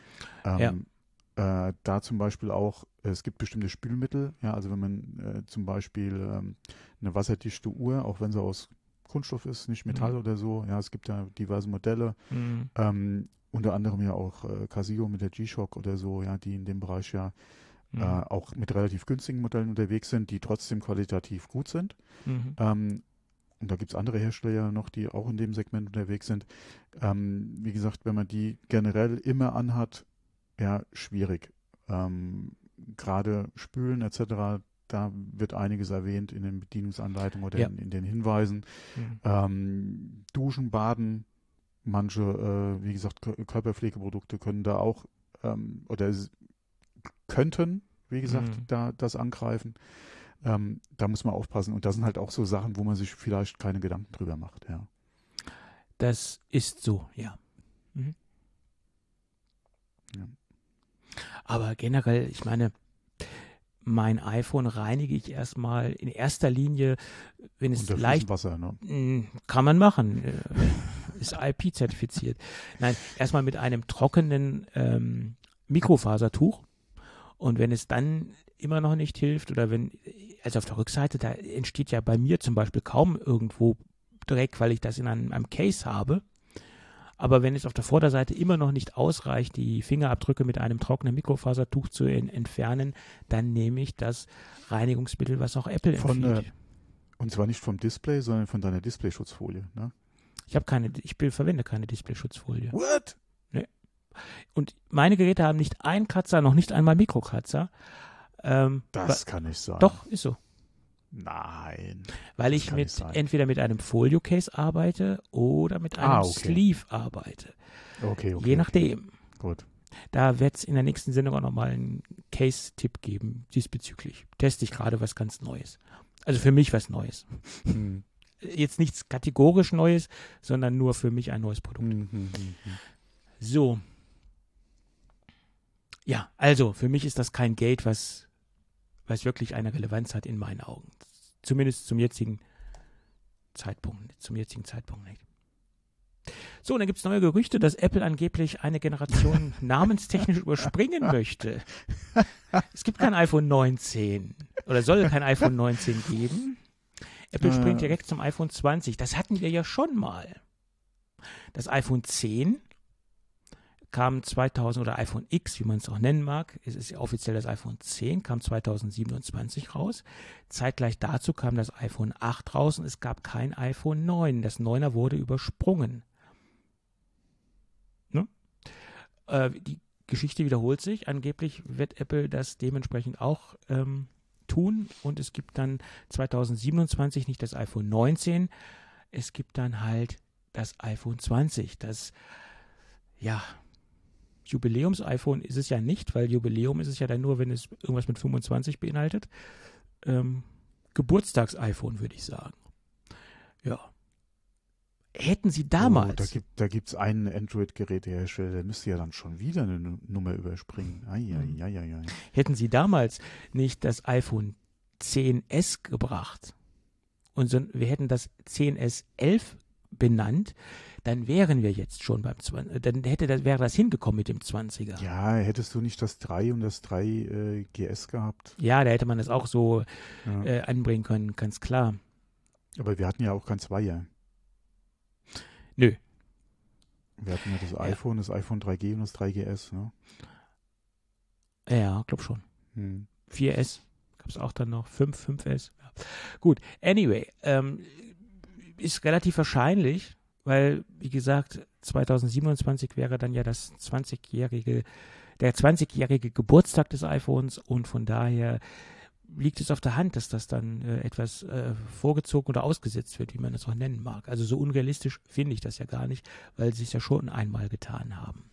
Da zum Beispiel auch, es gibt bestimmte Spülmittel, ja, also wenn man zum Beispiel eine wasserdichte Uhr, auch wenn sie aus Kunststoff ist, nicht Metall oder so, ja, es gibt da diverse Modelle, unter anderem ja auch Casio mit der G-Shock oder so, ja, die in dem Bereich ja auch mit relativ günstigen Modellen unterwegs sind, die trotzdem qualitativ gut sind. Und da gibt es andere Hersteller noch, die auch in dem Segment unterwegs sind. Wie gesagt, wenn man die generell immer anhat, ja, schwierig. Gerade Spülen etc., da wird einiges erwähnt in den Bedienungsanleitungen oder in den Hinweisen. Duschen, Baden, manche, wie gesagt, Körperpflegeprodukte können da auch oder könnten, wie gesagt, da das angreifen. Da muss man aufpassen. Und das sind halt auch so Sachen, wo man sich vielleicht keine Gedanken drüber macht. Ja. Das ist so, ja. Ja. Aber generell, ich meine, mein iPhone reinige ich erstmal in erster Linie, wenn es leicht... Wasser, ne? Kann man machen. Ist IP-zertifiziert. Nein, erstmal mit einem trockenen Mikrofasertuch. Und wenn es dann immer noch nicht hilft oder wenn, also auf der Rückseite, da entsteht ja bei mir zum Beispiel kaum irgendwo Dreck, weil ich das in einem Case habe. Aber wenn es auf der Vorderseite immer noch nicht ausreicht, die Fingerabdrücke mit einem trockenen Mikrofasertuch zu entfernen, dann nehme ich das Reinigungsmittel, was auch Apple empfiehlt. Und zwar nicht vom Display, sondern von deiner Displayschutzfolie, ne? Ich verwende keine Displayschutzfolie. What? Nee. Und meine Geräte haben nicht einen Kratzer, noch nicht einmal Mikrokratzer. Das kann nicht sein. Doch, ist so. Nein. Weil ich entweder mit einem Folio-Case arbeite oder mit einem Sleeve arbeite. Okay. Je nachdem. Gut. Da wird es in der nächsten Sendung auch nochmal einen Case-Tipp geben diesbezüglich. Teste ich gerade was ganz Neues. Also für mich was Neues. Jetzt nichts kategorisch Neues, sondern nur für mich ein neues Produkt. So. Ja, also für mich ist das kein Gate, was wirklich eine Relevanz hat in meinen Augen. Zumindest zum jetzigen Zeitpunkt nicht. So, und dann gibt es neue Gerüchte, dass Apple angeblich eine Generation namenstechnisch überspringen möchte. Es gibt kein iPhone 19 oder soll kein iPhone 19 geben. Apple springt direkt zum iPhone 20. Das hatten wir ja schon mal. Das iPhone 10 kam 2000, oder iPhone X, wie man es auch nennen mag, es ist ja offiziell das iPhone 10, kam 2027 raus. Zeitgleich dazu kam das iPhone 8 raus und es gab kein iPhone 9. Das 9er wurde übersprungen. Ne? Die Geschichte wiederholt sich. Angeblich wird Apple das dementsprechend auch tun und es gibt dann 2027 nicht das iPhone 19, es gibt dann halt das iPhone 20. Das, ja, Jubiläums-iPhone ist es ja nicht, weil Jubiläum ist es ja dann nur, wenn es irgendwas mit 25 beinhaltet. Geburtstags-iPhone, würde ich sagen. Ja. Hätten Sie damals... Da gibt's einen Android-Gerätehersteller, der müsste ja dann schon wieder eine Nummer überspringen. Hätten Sie damals nicht das iPhone 10S gebracht und wir hätten das 10S 11 benannt, dann wären wir jetzt schon beim 20. Dann wäre das hingekommen mit dem 20er. Ja, hättest du nicht das 3 und das 3 GS gehabt? Ja, da hätte man das auch so anbringen können, ganz klar. Aber wir hatten ja auch kein 2er. Nö. Wir hatten ja das iPhone, das iPhone 3G und das 3GS, ne? Ja, glaub schon. Hm. 4S gab es auch dann noch. 5S. Ja. Gut, anyway, ist relativ wahrscheinlich, weil, wie gesagt, 2027 wäre dann ja der 20-jährige Geburtstag des iPhones und von daher liegt es auf der Hand, dass das dann etwas vorgezogen oder ausgesetzt wird, wie man es auch nennen mag. Also so unrealistisch finde ich das ja gar nicht, weil sie es ja schon einmal getan haben.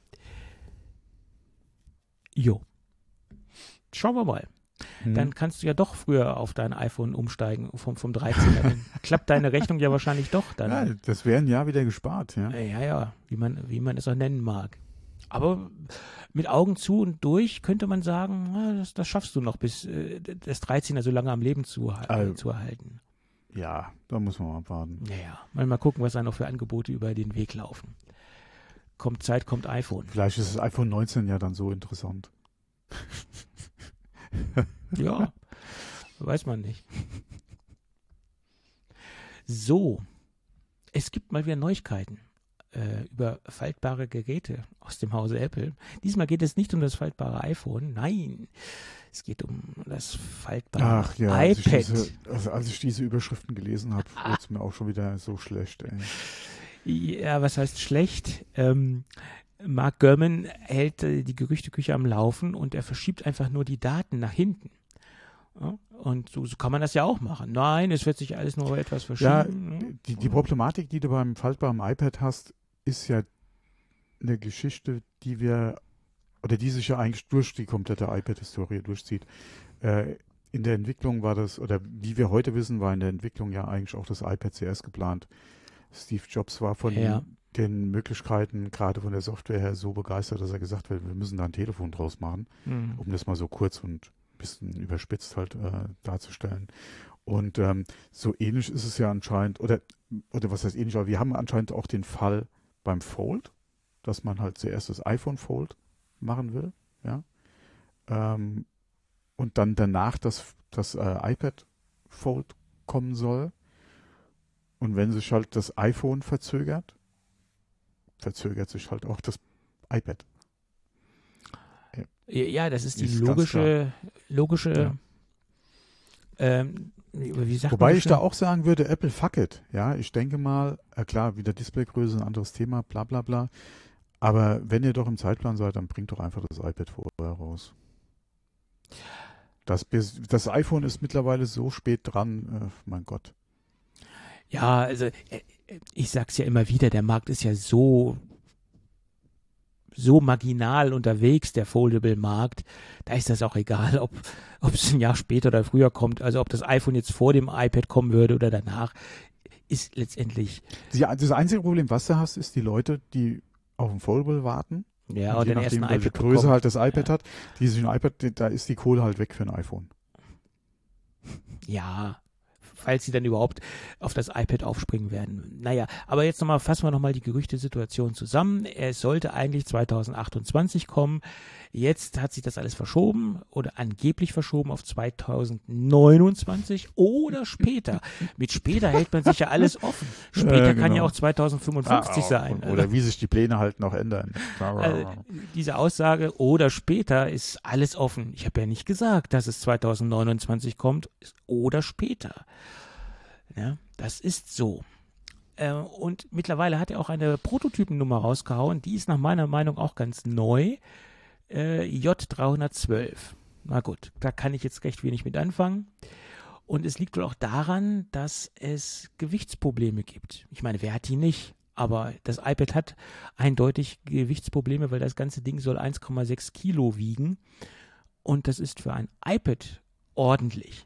Jo. Schauen wir mal. Dann kannst du ja doch früher auf dein iPhone umsteigen vom 13er. Dann klappt deine Rechnung ja wahrscheinlich doch dann. Ja, das wäre ein Jahr wieder gespart, ja. Ja, wie man es auch nennen mag. Aber mit Augen zu und durch könnte man sagen, na, das schaffst du noch, bis das 13er so lange am Leben zu erhalten. Ja, da muss man mal abwarten. Naja, mal gucken, was da noch für Angebote über den Weg laufen. Kommt Zeit, kommt iPhone. Vielleicht ist das iPhone 19 ja dann so interessant. Ja, weiß man nicht. So, es gibt mal wieder Neuigkeiten über faltbare Geräte aus dem Hause Apple. Diesmal geht es nicht um das faltbare iPhone, nein, es geht um das faltbare iPad. Als ich diese Überschriften gelesen habe, wurde es mir auch schon wieder so schlecht. Ey. Ja, was heißt schlecht? Mark Gurman hält die Gerüchteküche am Laufen und er verschiebt einfach nur die Daten nach hinten. Ja, und so kann man das ja auch machen. Nein, es wird sich alles nur etwas verschieben. Ja, die Problematik, die du beim faltbaren iPad hast, ist ja eine Geschichte, die sich ja eigentlich durch die komplette iPad-Historie durchzieht. In der Entwicklung war das, oder wie wir heute wissen, war in der Entwicklung ja eigentlich auch das iPad CS geplant. Steve Jobs war von den Möglichkeiten, gerade von der Software her, so begeistert, dass er gesagt hat, wir müssen da ein Telefon draus machen, um das mal so kurz und ein bisschen überspitzt halt darzustellen. Und so ähnlich ist es ja anscheinend, oder was heißt ähnlich, aber wir haben anscheinend auch den Fall beim Fold, dass man halt zuerst das iPhone Fold machen will, ja, und dann danach das iPad Fold kommen soll. Und wenn sich halt das iPhone verzögert sich halt auch das iPad. Ja, das ist die logische wie sagt Wobei man ich da auch sagen würde, Apple, fuck it. Ja, ich denke mal, klar, wieder Displaygröße, ein anderes Thema, bla bla bla. Aber wenn ihr doch im Zeitplan seid, dann bringt doch einfach das iPad vorher raus. Das iPhone ist mittlerweile so spät dran, mein Gott. Ja, also ich sag's ja immer wieder, der Markt ist ja so marginal unterwegs, der Foldable-Markt, da ist das auch egal, ob es ein Jahr später oder früher kommt, also ob das iPhone jetzt vor dem iPad kommen würde oder danach, ist letztendlich... Das einzige Problem, was du hast, ist die Leute, die auf ein Foldable warten, ja, oder den ersten iPad Größe bekommen. Halt das iPad hat, die sich ein iPad, da ist die Kohle halt weg für ein iPhone. Ja, falls sie dann überhaupt auf das iPad aufspringen werden. Naja, aber jetzt fassen wir nochmal die Gerüchtesituation zusammen. Es sollte eigentlich 2028 kommen. Jetzt hat sich das alles verschoben oder angeblich verschoben auf 2029 oder später. Mit später hält man sich ja alles offen. Später kann ja auch 2055 sein. Oder wie sich die Pläne halt noch ändern. Diese Aussage oder später ist alles offen. Ich habe ja nicht gesagt, dass es 2029 kommt oder später. Ja, das ist so. Und mittlerweile hat er auch eine Prototypennummer rausgehauen. Die ist nach meiner Meinung auch ganz neu. J312. Na gut, da kann ich jetzt recht wenig mit anfangen. Und es liegt wohl auch daran, dass es Gewichtsprobleme gibt. Ich meine, wer hat die nicht? Aber das iPad hat eindeutig Gewichtsprobleme, weil das ganze Ding soll 1,6 Kilo wiegen. Und das ist für ein iPad ordentlich.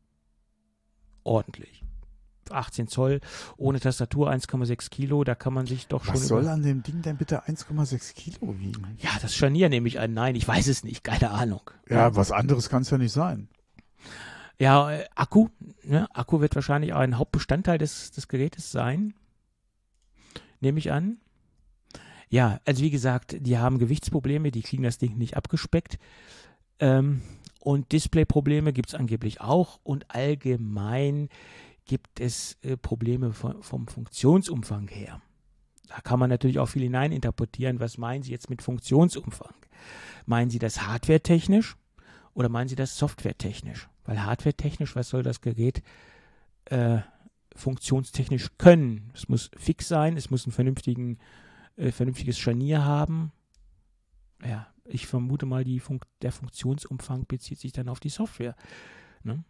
18 Zoll, ohne Tastatur 1,6 Kilo, da kann man sich doch schon... Was soll an dem Ding denn bitte 1,6 Kilo wiegen? Ja, das Scharnier nehme ich an. Nein, ich weiß es nicht, keine Ahnung. Ja, was anderes kann es ja nicht sein. Ja, Akku, ne? Akku wird wahrscheinlich auch ein Hauptbestandteil des Gerätes sein, nehme ich an. Ja, also wie gesagt, die haben Gewichtsprobleme, die kriegen das Ding nicht abgespeckt. Und Displayprobleme gibt es angeblich auch und allgemein gibt es Probleme vom Funktionsumfang her. Da kann man natürlich auch viel hineininterpretieren. Was meinen Sie jetzt mit Funktionsumfang? Meinen Sie das hardwaretechnisch oder meinen Sie das softwaretechnisch? Weil hardwaretechnisch, was soll das Gerät funktionstechnisch können? Es muss fix sein, es muss ein vernünftiges Scharnier haben. Ja, ich vermute mal, der Funktionsumfang bezieht sich dann auf die Software. Ne?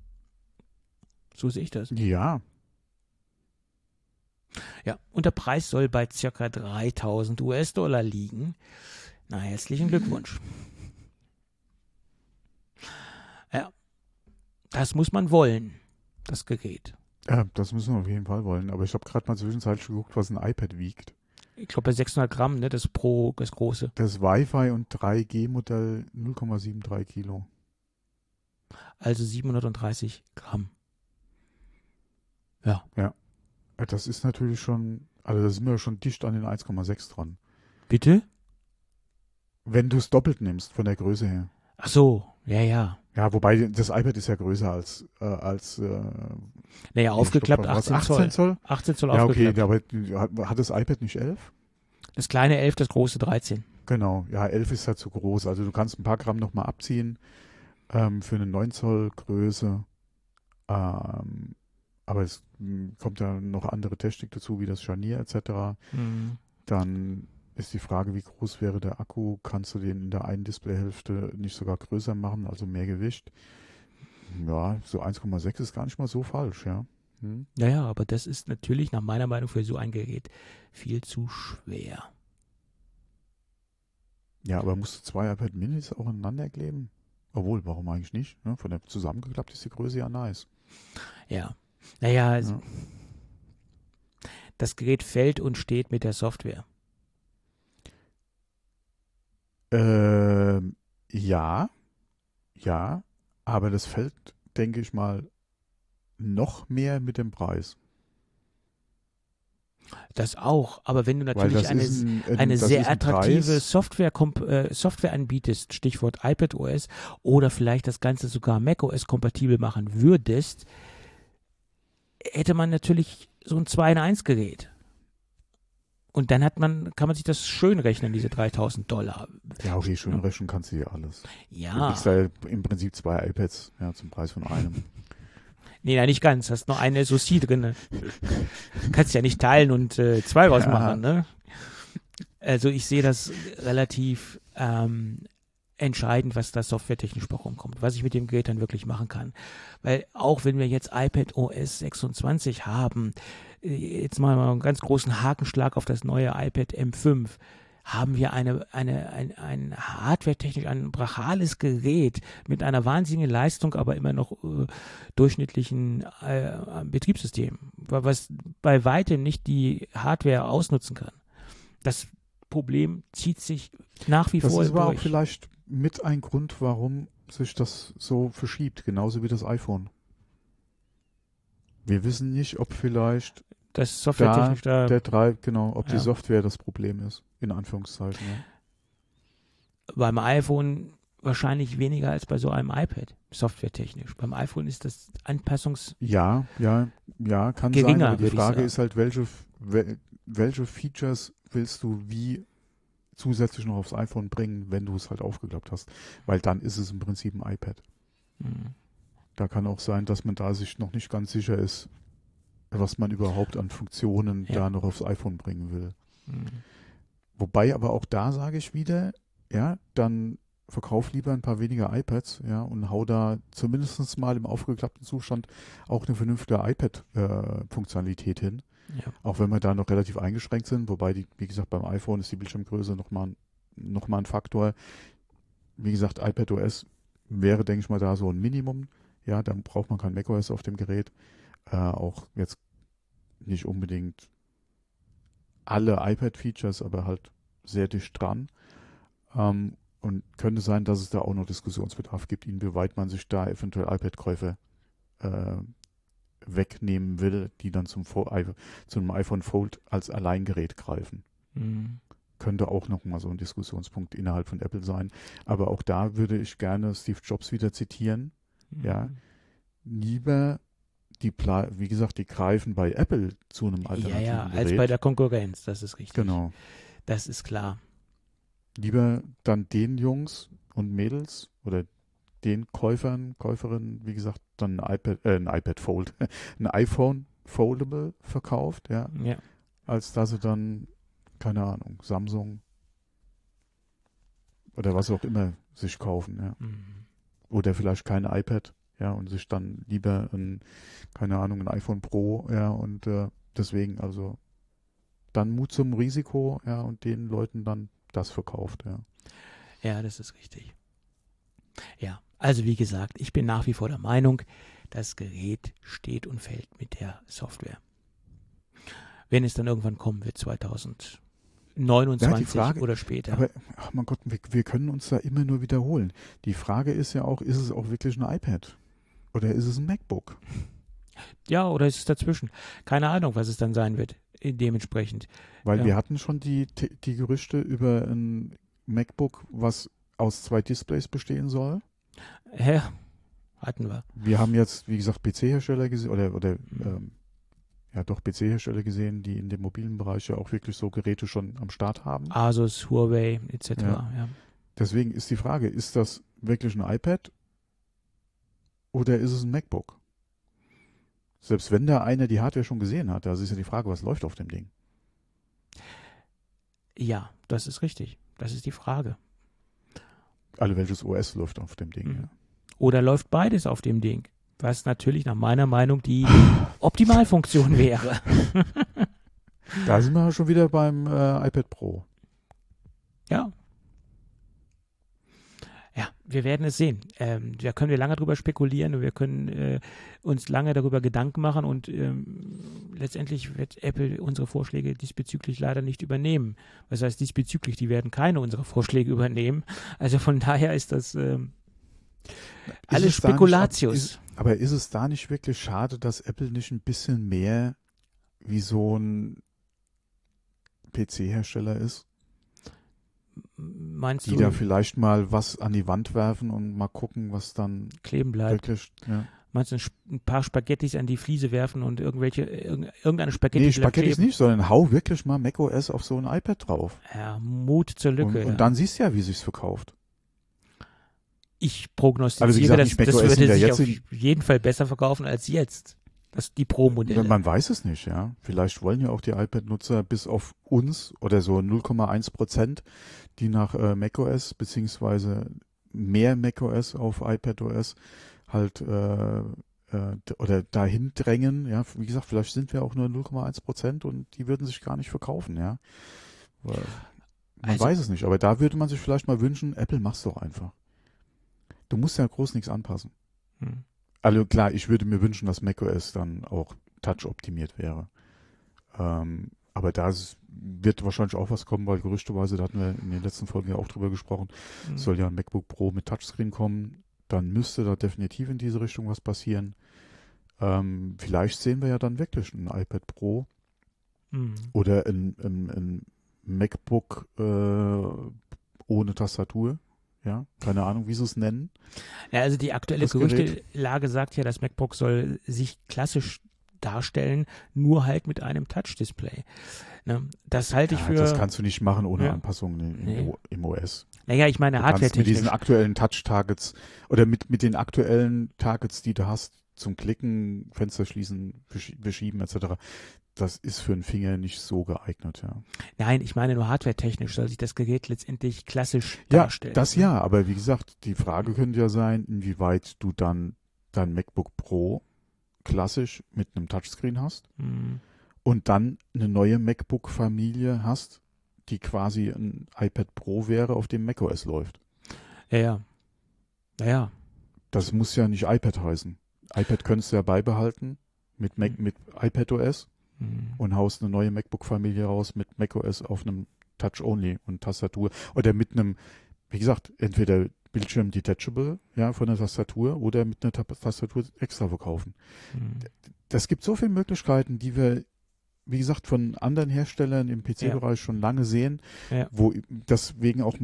So sehe ich das. Ja. Ja, und der Preis soll bei ca. 3.000 US-Dollar liegen. Na, herzlichen Glückwunsch. Ja, das muss man wollen, das Gerät. Ja, das müssen wir auf jeden Fall wollen. Aber ich habe gerade mal zwischenzeitlich geguckt, was ein iPad wiegt. Ich glaube bei 600 Gramm, ne, das große. Das Wi-Fi und 3G-Modell 0,73 Kilo. Also 730 Gramm. Ja. Ja. Das ist natürlich schon, also da sind wir schon dicht an den 1,6 dran. Bitte? Wenn du es doppelt nimmst von der Größe her. Ach so, ja. Ja, wobei das iPad ist ja größer als Naja, aufgeklappt 18 Zoll. 18 Zoll? 18 Zoll Ja, okay, aufgeklappt. aber hat das iPad nicht 11? Das kleine 11, das große 13. Genau, ja, 11 ist ja zu groß. Also du kannst ein paar Gramm nochmal abziehen für eine 9 Zoll Größe. Aber es kommt ja noch andere Technik dazu, wie das Scharnier etc. Mhm. Dann ist die Frage, wie groß wäre der Akku? Kannst du den in der einen Displayhälfte nicht sogar größer machen, also mehr Gewicht? Ja, so 1,6 ist gar nicht mal so falsch, ja. Naja, aber das ist natürlich nach meiner Meinung für so ein Gerät viel zu schwer. Ja, aber musst du zwei iPad Minis auch aneinander kleben? Obwohl, warum eigentlich nicht? Ne? Von der zusammengeklappt ist die Größe ja nice. Ja. Naja, Ja. das Gerät fällt und steht mit der Software. Ja, aber das fällt, denke ich mal, noch mehr mit dem Preis. Das auch, aber wenn du Weil natürlich das eine ist eine das sehr ist ein attraktive Preis. Software anbietest, Stichwort iPadOS, oder vielleicht das Ganze sogar macOS kompatibel machen würdest, hätte man natürlich so ein 2-in-1 Gerät. Und dann kann man sich das schön rechnen, diese 3.000 Dollar. Ja, okay, schön rechnen kannst du hier alles. Du Ja, kriegst da im Prinzip zwei iPads, ja, zum Preis von einem. nee, nicht ganz. Hast nur eine SoC drin. Kannst ja nicht teilen und zwei rausmachen, ne? Also ich sehe das relativ entscheidend, was da softwaretechnisch bei rumkommt, was ich mit dem Gerät dann wirklich machen kann. Weil auch wenn wir jetzt iPadOS 26 haben, jetzt mal einen ganz großen Hakenschlag auf das neue iPad M5, haben wir ein hardwaretechnisch ein brachales Gerät mit einer wahnsinnigen Leistung, aber immer noch durchschnittlichen Betriebssystem, was bei weitem nicht die Hardware ausnutzen kann. Das Problem zieht sich nach wie Das vor ist aber auch durch. vielleicht mit ein Grund, warum sich das so verschiebt, genauso wie das iPhone. Wir wissen nicht, ob vielleicht Das softwaretechnisch da, ob die Ja. Software das Problem ist, in Anführungszeichen. Ja. beim iPhone wahrscheinlich weniger als bei so einem iPad, softwaretechnisch. Beim iPhone ist das Ja, kann Geringer, sein, aber die würde ich Frage sagen. ist halt, welche Features willst du wie zusätzlich noch aufs iPhone bringen, wenn du es halt aufgeklappt hast? Weil dann ist es im Prinzip ein iPad. Da kann auch sein, dass man da sich noch nicht ganz sicher ist, was man überhaupt an Funktionen Ja. da noch aufs iPhone bringen will. Wobei aber auch da sage ich wieder, ja, dann verkauf lieber ein paar weniger iPads, ja, und hau da zumindest mal im aufgeklappten Zustand auch eine vernünftige iPad-Funktionalität hin. Ja. Auch wenn wir da noch relativ eingeschränkt sind, wobei, wie gesagt, beim iPhone ist die Bildschirmgröße nochmal ein Faktor. Wie gesagt, iPadOS wäre, denke ich mal, da so ein Minimum. Ja, dann braucht man kein macOS auf dem Gerät. Auch jetzt nicht unbedingt alle iPad-Features, aber halt sehr dicht dran. Und könnte sein, dass es da auch noch Diskussionsbedarf gibt, inwieweit man sich da eventuell iPad-Käufe wegnehmen will, die dann zum iPhone Fold als Alleingerät greifen. Könnte auch nochmal so ein Diskussionspunkt innerhalb von Apple sein. Aber auch da würde ich gerne Steve Jobs wieder zitieren. Ja, lieber wie gesagt, die greifen bei Apple zu einem alternativen Ja, Gerät. als bei der Konkurrenz, das ist richtig. Genau. Das ist klar. Lieber dann den Jungs und Mädels oder den Käuferinnen, wie gesagt, dann ein iPad Fold, ein iPhone Foldable verkauft, ja, Ja. als dass sie dann, keine Ahnung, Samsung oder was auch immer sich kaufen, ja. Mhm. Oder vielleicht kein iPad, ja, und sich dann lieber keine Ahnung, ein iPhone Pro, ja, und deswegen, also dann Mut zum Risiko, ja, und den Leuten dann das verkauft, ja. Ja, das ist richtig. Ja, also wie gesagt, ich bin nach wie vor der Meinung, das Gerät steht und fällt mit der Software. Wenn es dann irgendwann kommen wird, 2029 Frage, oder später. Aber, ach mein Gott, wir können uns da immer nur wiederholen. Die Frage ist ja auch, ist es auch wirklich ein iPad? Oder ist es ein MacBook? Ja, oder ist es dazwischen? Keine Ahnung, was es dann sein wird, dementsprechend. Weil Ja. wir hatten schon die Gerüchte über ein MacBook, was aus 2 Displays bestehen soll. Ja, hatten wir. Wir haben jetzt, wie gesagt, PC-Hersteller gesehen, PC-Hersteller gesehen, die in dem mobilen Bereich ja auch wirklich so Geräte schon am Start haben. Asus, Huawei etc. Ja. Ja. Deswegen ist die Frage, ist das wirklich ein iPad oder ist es ein MacBook? Selbst wenn da einer die Hardware schon gesehen hat, also ist ja die Frage, was läuft auf dem Ding? Ja, das ist richtig. Das ist die Frage. Also welches OS läuft auf dem Ding? Ja. Oder läuft beides auf dem Ding? Was natürlich nach meiner Meinung die Optimalfunktion wäre. Da sind wir schon wieder beim iPad Pro. Ja. Ja, wir werden es sehen. Da können wir lange drüber spekulieren und wir können uns lange darüber Gedanken machen und letztendlich wird Apple unsere Vorschläge diesbezüglich leider nicht übernehmen. Was heißt diesbezüglich? Die werden keine unserer Vorschläge übernehmen. Also von daher ist das alles Spekulatius. Aber ist es da nicht wirklich schade, dass Apple nicht ein bisschen mehr wie so ein PC-Hersteller ist? Meinst die du, da vielleicht mal was an die Wand werfen und mal gucken, was dann kleben bleibt? Wirklich, ja. Meinst du, ein paar Spaghettis an die Fliese werfen und irgendeine Spaghetti Nee, Spaghettis nicht, sondern hau wirklich mal macOS auf so ein iPad drauf. Ja, Mut zur Lücke. Und dann siehst du ja, wie sich's verkauft. Ich prognostiziere, also wie gesagt, das würde sich auf jeden Fall besser verkaufen als jetzt. Die Pro-Modelle. Man weiß es nicht, ja. Vielleicht wollen ja auch die iPad-Nutzer bis auf uns oder so 0,1%, die nach macOS beziehungsweise mehr macOS auf iPadOS halt oder dahin drängen, ja. Wie gesagt, vielleicht sind wir auch nur 0,1% und die würden sich gar nicht verkaufen, ja. Man weiß es nicht, aber da würde man sich vielleicht mal wünschen, Apple, mach's doch einfach. Du musst ja groß nichts anpassen. Also klar, ich würde mir wünschen, dass macOS dann auch Touch-optimiert wäre. Aber da wird wahrscheinlich auch was kommen, weil gerüchteweise, da hatten wir in den letzten Folgen ja auch drüber gesprochen, soll ja ein MacBook Pro mit Touchscreen kommen. Dann müsste da definitiv in diese Richtung was passieren. Vielleicht sehen wir ja dann wirklich ein iPad Pro oder ein MacBook ohne Tastatur. Ja, keine Ahnung, wie sie es nennen. Ja, also die aktuelle Gerüchtelage sagt ja, das MacBook soll sich klassisch darstellen, nur halt mit einem Touch-Display. Ne? Das halte ich für... Das kannst du nicht machen ohne Anpassungen im OS. Naja, ich meine hardware-technisch. Mit diesen aktuellen Touch-Targets oder mit den aktuellen Targets, die du hast, zum Klicken, Fenster schließen, beschieben etc., das ist für einen Finger nicht so geeignet, ja. Nein, ich meine nur hardware-technisch soll sich das Gerät letztendlich klassisch darstellen. Ja, das ja, aber wie gesagt, die Frage könnte ja sein, inwieweit du dann dein MacBook Pro klassisch mit einem Touchscreen hast und dann eine neue MacBook-Familie hast, die quasi ein iPad Pro wäre, auf dem macOS läuft. Ja. Das muss ja nicht iPad heißen. iPad könntest du ja beibehalten mit iPadOS und haust eine neue MacBook-Familie raus mit macOS auf einem Touch-Only und Tastatur oder mit einem, wie gesagt, entweder Bildschirm detachable, ja, von der Tastatur oder mit einer Tastatur extra verkaufen. Das gibt so viele Möglichkeiten, die wir, wie gesagt, von anderen Herstellern im PC-Bereich schon lange sehen, wo deswegen auch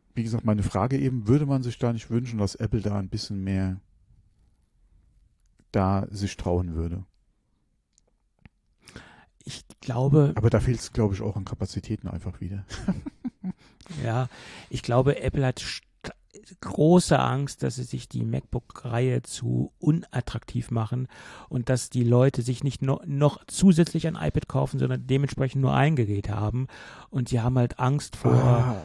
meine Frage eben, würde man sich da nicht wünschen, dass Apple da ein bisschen mehr da sich trauen würde. Ich glaube, Aber da fehlt es, glaube ich, auch an Kapazitäten einfach wieder. ja, ich glaube, Apple hat große Angst, dass sie sich die MacBook-Reihe zu unattraktiv machen und dass die Leute sich nicht noch zusätzlich ein iPad kaufen, sondern dementsprechend nur ein Gerät haben. Und sie haben halt Angst vor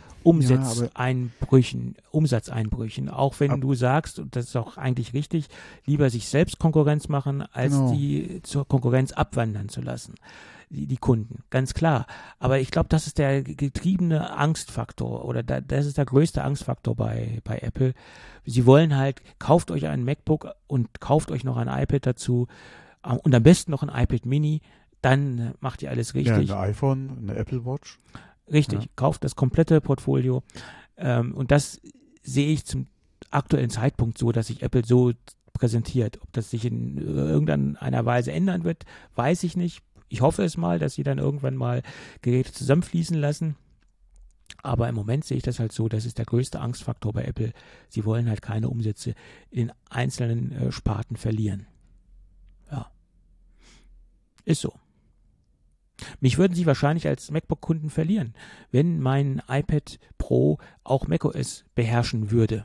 Umsatzeinbrüchen. Auch wenn du sagst, und das ist auch eigentlich richtig, lieber sich selbst Konkurrenz machen, als die zur Konkurrenz abwandern zu lassen. Die Kunden, ganz klar. Aber ich glaube, das ist der getriebene Angstfaktor oder das ist der größte Angstfaktor bei Apple. Sie wollen halt, kauft euch ein MacBook und kauft euch noch ein iPad dazu und am besten noch ein iPad Mini, dann macht ihr alles richtig. Ja, ein iPhone, eine Apple Watch. Richtig, kauft das komplette Portfolio und das sehe ich zum aktuellen Zeitpunkt so, dass sich Apple so präsentiert. Ob das sich in irgendeiner Weise ändern wird, weiß ich nicht. Ich hoffe es mal, dass sie dann irgendwann mal Geräte zusammenfließen lassen. Aber im Moment sehe ich das halt so, das ist der größte Angstfaktor bei Apple. Sie wollen halt keine Umsätze in den einzelnen Sparten verlieren. Ja. Ist so. Mich würden sie wahrscheinlich als MacBook-Kunden verlieren, wenn mein iPad Pro auch macOS beherrschen würde.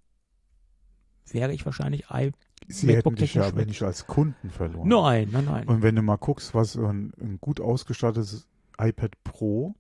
Wäre ich wahrscheinlich Sie hätten dich ja aber nicht als Kunden verloren. Nein. Und wenn du mal guckst, was ein gut ausgestattetes iPad Pro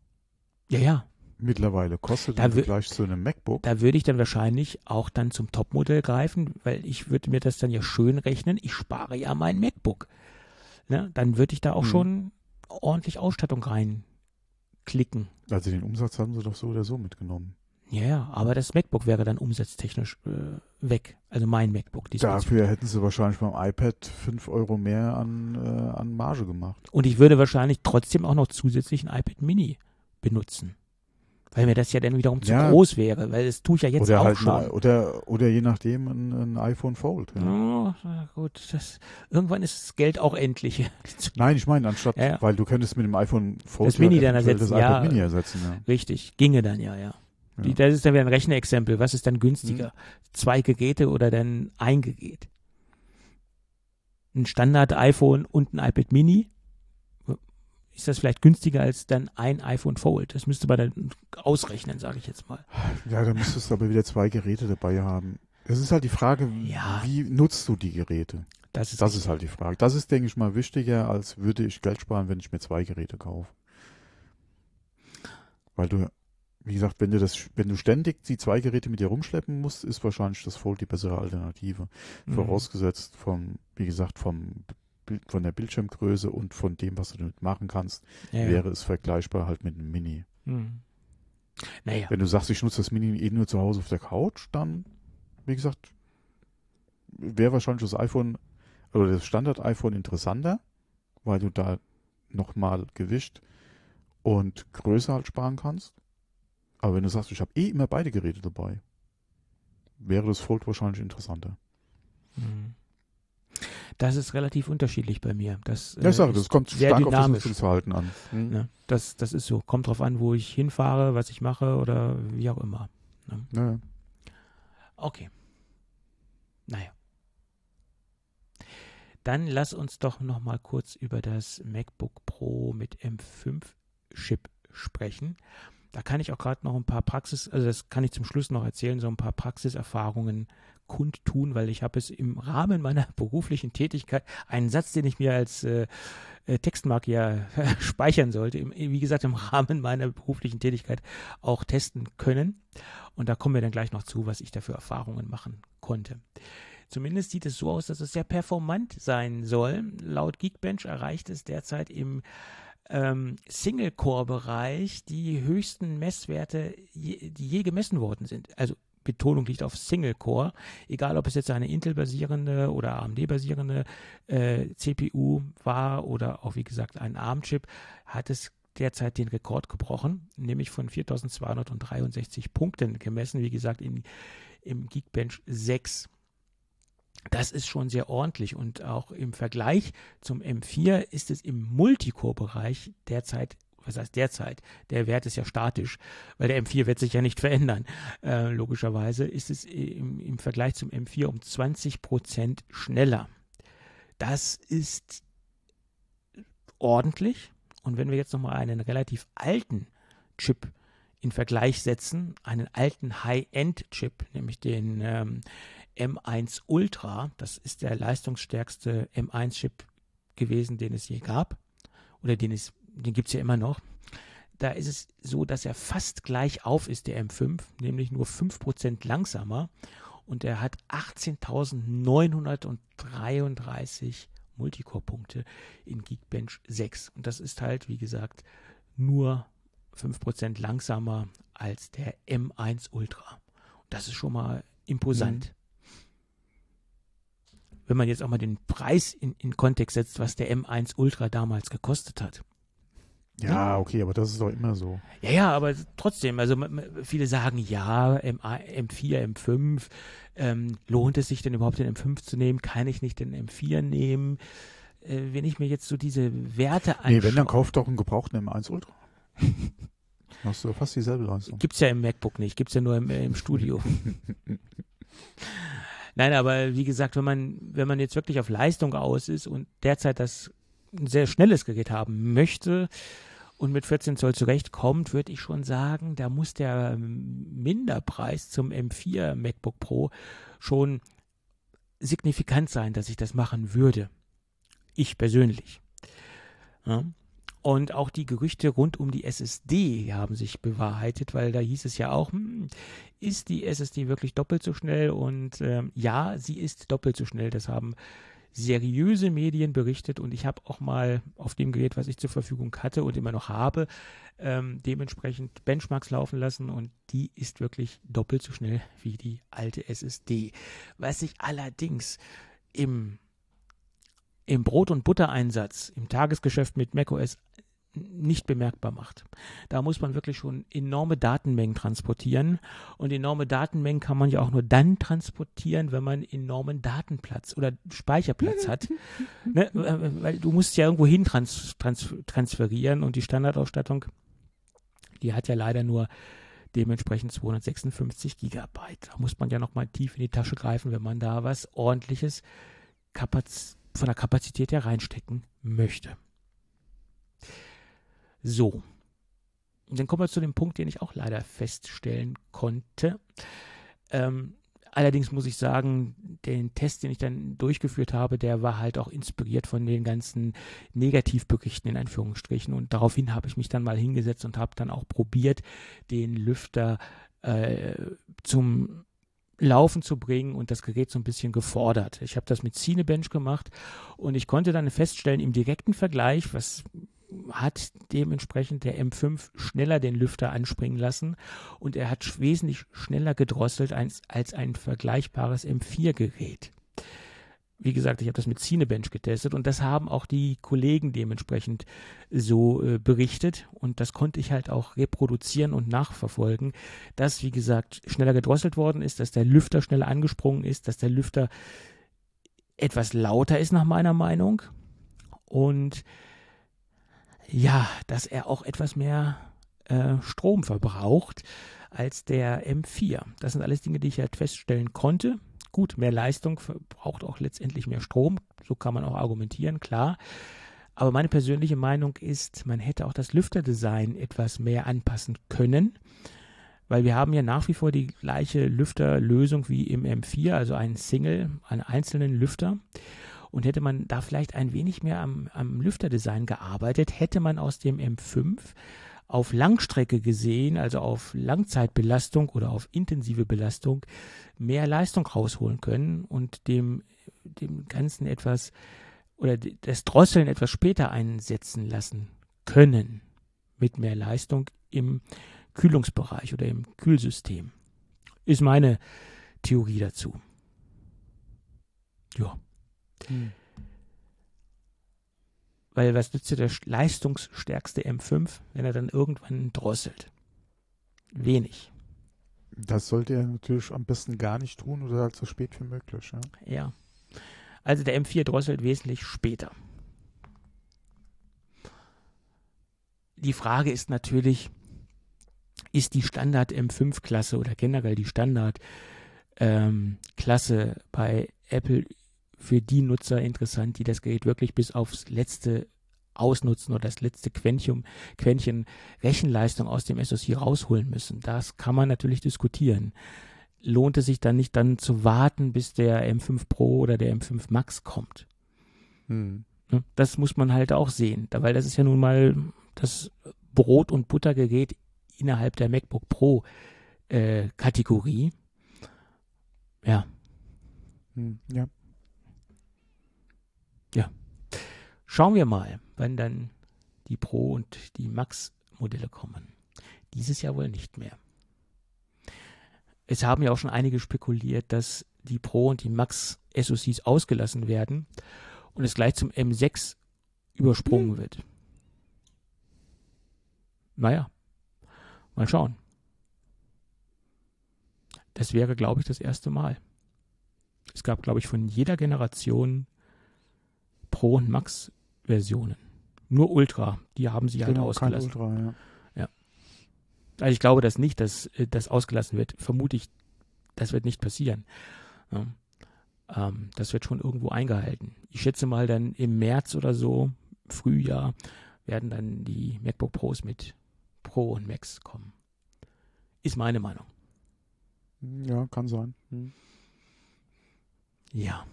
mittlerweile kostet im Vergleich zu einem MacBook. Da würde ich dann wahrscheinlich auch dann zum Topmodell greifen, weil ich würde mir das dann ja schön rechnen. Ich spare ja mein MacBook. Ne? Dann würde ich da auch schon ordentlich Ausstattung reinklicken. Also den Umsatz haben sie doch so oder so mitgenommen. Ja, aber das MacBook wäre dann umsatztechnisch weg. Also mein MacBook. Dafür hätten sie wahrscheinlich beim iPad 5 Euro mehr an Marge gemacht. Und ich würde wahrscheinlich trotzdem auch noch zusätzlich ein iPad Mini benutzen. Weil mir das ja dann wiederum zu groß wäre, weil das tue ich ja jetzt oder auch halt schon. Oder je nachdem ein iPhone Fold. Ja. Oh, gut, irgendwann ist das Geld auch endlich. Nein, ich meine, anstatt, weil du könntest mit dem iPhone Fold das Mini dann ersetzen. Das iPad Mini ersetzen. Ja. Richtig, ginge dann ja. Das ist dann wieder ein Rechenexempel. Was ist dann günstiger? 2 Geräte oder dann ein Gerät? Ein Standard-iPhone und ein iPad Mini? Ist das vielleicht günstiger als dann ein iPhone Fold? Das müsste man dann ausrechnen, sage ich jetzt mal. Ja, da müsstest du aber wieder 2 Geräte dabei haben. Es ist halt die Frage, wie nutzt du die Geräte? Das ist halt die Frage. Das ist, denke ich mal, wichtiger, als würde ich Geld sparen, wenn ich mir 2 Geräte kaufe. Weil du, wie gesagt, wenn du ständig die 2 Geräte mit dir rumschleppen musst, ist wahrscheinlich das Fold die bessere Alternative. Vorausgesetzt von der Bildschirmgröße und von dem, was du damit machen kannst, wäre es vergleichbar halt mit einem Mini. Naja. Wenn du sagst, ich nutze das Mini nur zu Hause auf der Couch, dann, wie gesagt, wäre wahrscheinlich das iPhone oder das Standard-iPhone interessanter, weil du da nochmal Gewicht und Größe halt sparen kannst. Aber wenn du sagst, ich habe immer beide Geräte dabei, wäre das Fold wahrscheinlich interessanter. Das ist relativ unterschiedlich bei mir. Das kommt stark auf das Nutzungsverhalten an. Ne? Das ist so. Kommt drauf an, wo ich hinfahre, was ich mache oder wie auch immer. Ne? Ja. Okay. Naja. Dann lass uns doch noch mal kurz über das MacBook Pro mit M5-Chip sprechen. Da kann ich auch gerade noch ein paar das kann ich zum Schluss noch erzählen, so ein paar Praxiserfahrungen kundtun, weil ich habe es im Rahmen meiner beruflichen Tätigkeit, einen Satz, den ich mir als Textmarke speichern sollte, wie gesagt, im Rahmen meiner beruflichen Tätigkeit auch testen können. Und da kommen wir dann gleich noch zu, was ich da für Erfahrungen machen konnte. Zumindest sieht es so aus, dass es sehr performant sein soll. Laut Geekbench erreicht es derzeit im Single-Core-Bereich die höchsten Messwerte, die je gemessen worden sind. Also Betonung liegt auf Single-Core. Egal, ob es jetzt eine Intel-basierende oder AMD-basierende CPU war oder auch, wie gesagt, ein ARM-Chip, hat es derzeit den Rekord gebrochen, nämlich von 4.263 Punkten gemessen, wie gesagt, im Geekbench 6. Das ist schon sehr ordentlich und auch im Vergleich zum M4 ist es im Multicore-Bereich derzeit, was heißt derzeit, der Wert ist ja statisch, weil der M4 wird sich ja nicht verändern. Logischerweise ist es im Vergleich zum M4 um 20% schneller. Das ist ordentlich. Und wenn wir jetzt nochmal einen relativ alten Chip in Vergleich setzen, einen alten High-End-Chip, nämlich den M1 Ultra, das ist der leistungsstärkste M1-Chip gewesen, den es je gab, oder den gibt es ja immer noch. Da ist es so, dass er fast gleich auf ist, der M5, nämlich nur 5% langsamer, und er hat 18.933 Multicore-Punkte in Geekbench 6. Und das ist halt, wie gesagt, nur 5% langsamer als der M1 Ultra. Und das ist schon mal imposant. Wenn man jetzt auch mal den Preis in Kontext setzt, was der M1 Ultra damals gekostet hat. Ja, okay, aber das ist doch immer so. Ja, aber trotzdem, also viele sagen, ja, M4, M5, lohnt es sich denn überhaupt den M5 zu nehmen? Kann ich nicht den M4 nehmen? Wenn ich mir jetzt so diese Werte anschaue. Nee, wenn, dann kauft doch einen gebrauchten M1 Ultra. Hast du fast dieselbe Leistung. Gibt's ja im MacBook nicht, gibt's ja nur im Studio. Nein, aber wie gesagt, wenn man jetzt wirklich auf Leistung aus ist und derzeit ein sehr schnelles Gerät haben möchte und mit 14 Zoll zurechtkommt, würde ich schon sagen, da muss der Minderpreis zum M4 MacBook Pro schon signifikant sein, dass ich das machen würde. Ich persönlich. Ja. Und auch die Gerüchte rund um die SSD haben sich bewahrheitet, weil da hieß es ja auch, ist die SSD wirklich doppelt so schnell? Und ja, sie ist doppelt so schnell. Das haben seriöse Medien berichtet, und ich habe auch mal auf dem Gerät, was ich zur Verfügung hatte und immer noch habe, dementsprechend Benchmarks laufen lassen, und die ist wirklich doppelt so schnell wie die alte SSD. Was sich allerdings im Brot- und Buttereinsatz, im Tagesgeschäft mit macOS nicht bemerkbar macht. Da muss man wirklich schon enorme Datenmengen transportieren, und enorme Datenmengen kann man ja auch nur dann transportieren, wenn man enormen Datenplatz oder Speicherplatz hat. Ne? Weil du musst ja irgendwo hin transferieren, und die Standardausstattung, die hat ja leider nur dementsprechend 256 Gigabyte. Da muss man ja nochmal tief in die Tasche greifen, wenn man da was Ordentliches von der Kapazität her reinstecken möchte. So, und dann kommen wir zu dem Punkt, den ich auch leider feststellen konnte. Allerdings muss ich sagen, den Test, den ich dann durchgeführt habe, der war halt auch inspiriert von den ganzen Negativberichten in Anführungsstrichen, und daraufhin habe ich mich dann mal hingesetzt und habe dann auch probiert, den Lüfter zum Laufen zu bringen und das Gerät so ein bisschen gefordert. Ich habe das mit Cinebench gemacht, und ich konnte dann feststellen, im direkten Vergleich, was hat dementsprechend der M5 schneller den Lüfter anspringen lassen, und er hat wesentlich schneller gedrosselt als ein vergleichbares M4-Gerät. Wie gesagt, ich habe das mit Cinebench getestet, und das haben auch die Kollegen dementsprechend so berichtet, und das konnte ich halt auch reproduzieren und nachverfolgen, dass, wie gesagt, schneller gedrosselt worden ist, dass der Lüfter schneller angesprungen ist, dass der Lüfter etwas lauter ist nach meiner Meinung, und ja, dass er auch etwas mehr Strom verbraucht als der M4. Das sind alles Dinge, die ich halt feststellen konnte. Gut, mehr Leistung verbraucht auch letztendlich mehr Strom. So kann man auch argumentieren, klar. Aber meine persönliche Meinung ist, man hätte auch das Lüfterdesign etwas mehr anpassen können, weil wir haben ja nach wie vor die gleiche Lüfterlösung wie im M4, also einen einen einzelnen Lüfter. Und hätte man da vielleicht ein wenig mehr am Lüfterdesign gearbeitet, hätte man aus dem M5 auf Langstrecke gesehen, also auf Langzeitbelastung oder auf intensive Belastung, mehr Leistung rausholen können und dem Ganzen etwas oder das Drosseln etwas später einsetzen lassen können mit mehr Leistung im Kühlungsbereich oder im Kühlsystem. Ist meine Theorie dazu. Ja. Weil was nützt dir der leistungsstärkste M5, wenn er dann irgendwann drosselt? Wenig. Das sollte er natürlich am besten gar nicht tun oder halt so spät wie möglich. Ja. Also der M4 drosselt wesentlich später. Die Frage ist natürlich, ist die Standard M5-Klasse oder generell die Standard-Klasse bei Apple für die Nutzer interessant, die das Gerät wirklich bis aufs letzte ausnutzen oder das letzte Quäntchen Rechenleistung aus dem SoC rausholen müssen. Das kann man natürlich diskutieren. Lohnt es sich dann nicht dann zu warten, bis der M5 Pro oder der M5 Max kommt? Das muss man halt auch sehen, weil das ist ja nun mal das Brot- und Buttergerät innerhalb der MacBook Pro Kategorie. Ja. Ja. Ja. Schauen wir mal, wann dann die Pro- und die Max-Modelle kommen. Dieses Jahr wohl nicht mehr. Es haben ja auch schon einige spekuliert, dass die Pro- und die Max-SoCs ausgelassen werden und es gleich zum M6 übersprungen wird. Naja, mal schauen. Das wäre, glaube ich, das erste Mal. Es gab, glaube ich, von jeder Generation Pro- und Max-Versionen. Nur Ultra, die haben sie halt ausgelassen. Kein Ultra, ja. Also ich glaube das nicht, dass das ausgelassen wird. Vermute ich, das wird nicht passieren. Ja. Das wird schon irgendwo eingehalten. Ich schätze mal dann im März oder so, Frühjahr, werden dann die MacBook Pros mit Pro und Max kommen. Ist meine Meinung. Ja, kann sein. Ja.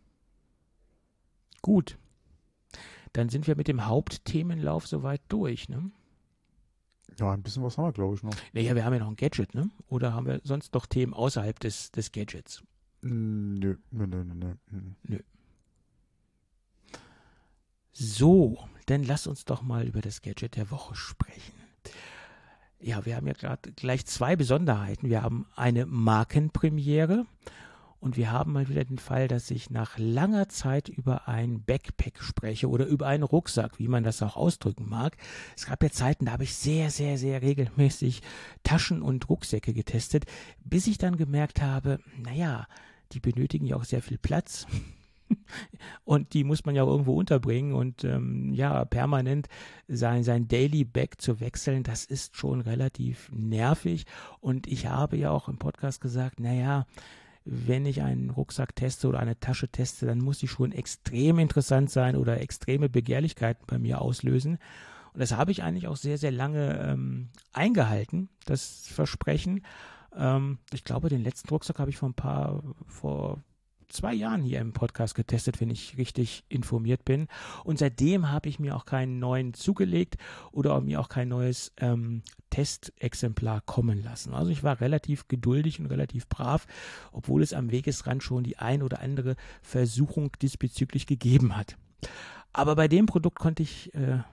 Gut. Dann sind wir mit dem Hauptthemenlauf soweit durch, ne? Ja, ein bisschen was haben wir, glaube ich, noch. Naja, wir haben ja noch ein Gadget, ne? Oder haben wir sonst noch Themen außerhalb des Gadgets? Nö. So, dann lass uns doch mal über das Gadget der Woche sprechen. Ja, wir haben ja gerade gleich zwei Besonderheiten. Wir haben eine Markenpremiere und wir haben mal wieder den Fall, dass ich nach langer Zeit über ein Backpack spreche oder über einen Rucksack, wie man das auch ausdrücken mag. Es gab ja Zeiten, da habe ich sehr, sehr, sehr regelmäßig Taschen und Rucksäcke getestet, bis ich dann gemerkt habe, naja, die benötigen ja auch sehr viel Platz. Und die muss man ja auch irgendwo unterbringen und permanent sein Daily Bag zu wechseln, das ist schon relativ nervig. Und ich habe ja auch im Podcast gesagt, naja, wenn ich einen Rucksack teste oder eine Tasche teste, dann muss die schon extrem interessant sein oder extreme Begehrlichkeiten bei mir auslösen. Und das habe ich eigentlich auch sehr, sehr lange eingehalten, das Versprechen. Ich glaube, den letzten Rucksack habe ich vor 2 Jahren hier im Podcast getestet, wenn ich richtig informiert bin. Und seitdem habe ich mir auch keinen neuen zugelegt oder mir auch kein neues Testexemplar kommen lassen. Also ich war relativ geduldig und relativ brav, obwohl es am Wegesrand schon die ein oder andere Versuchung diesbezüglich gegeben hat. Aber bei dem Produkt konnte ich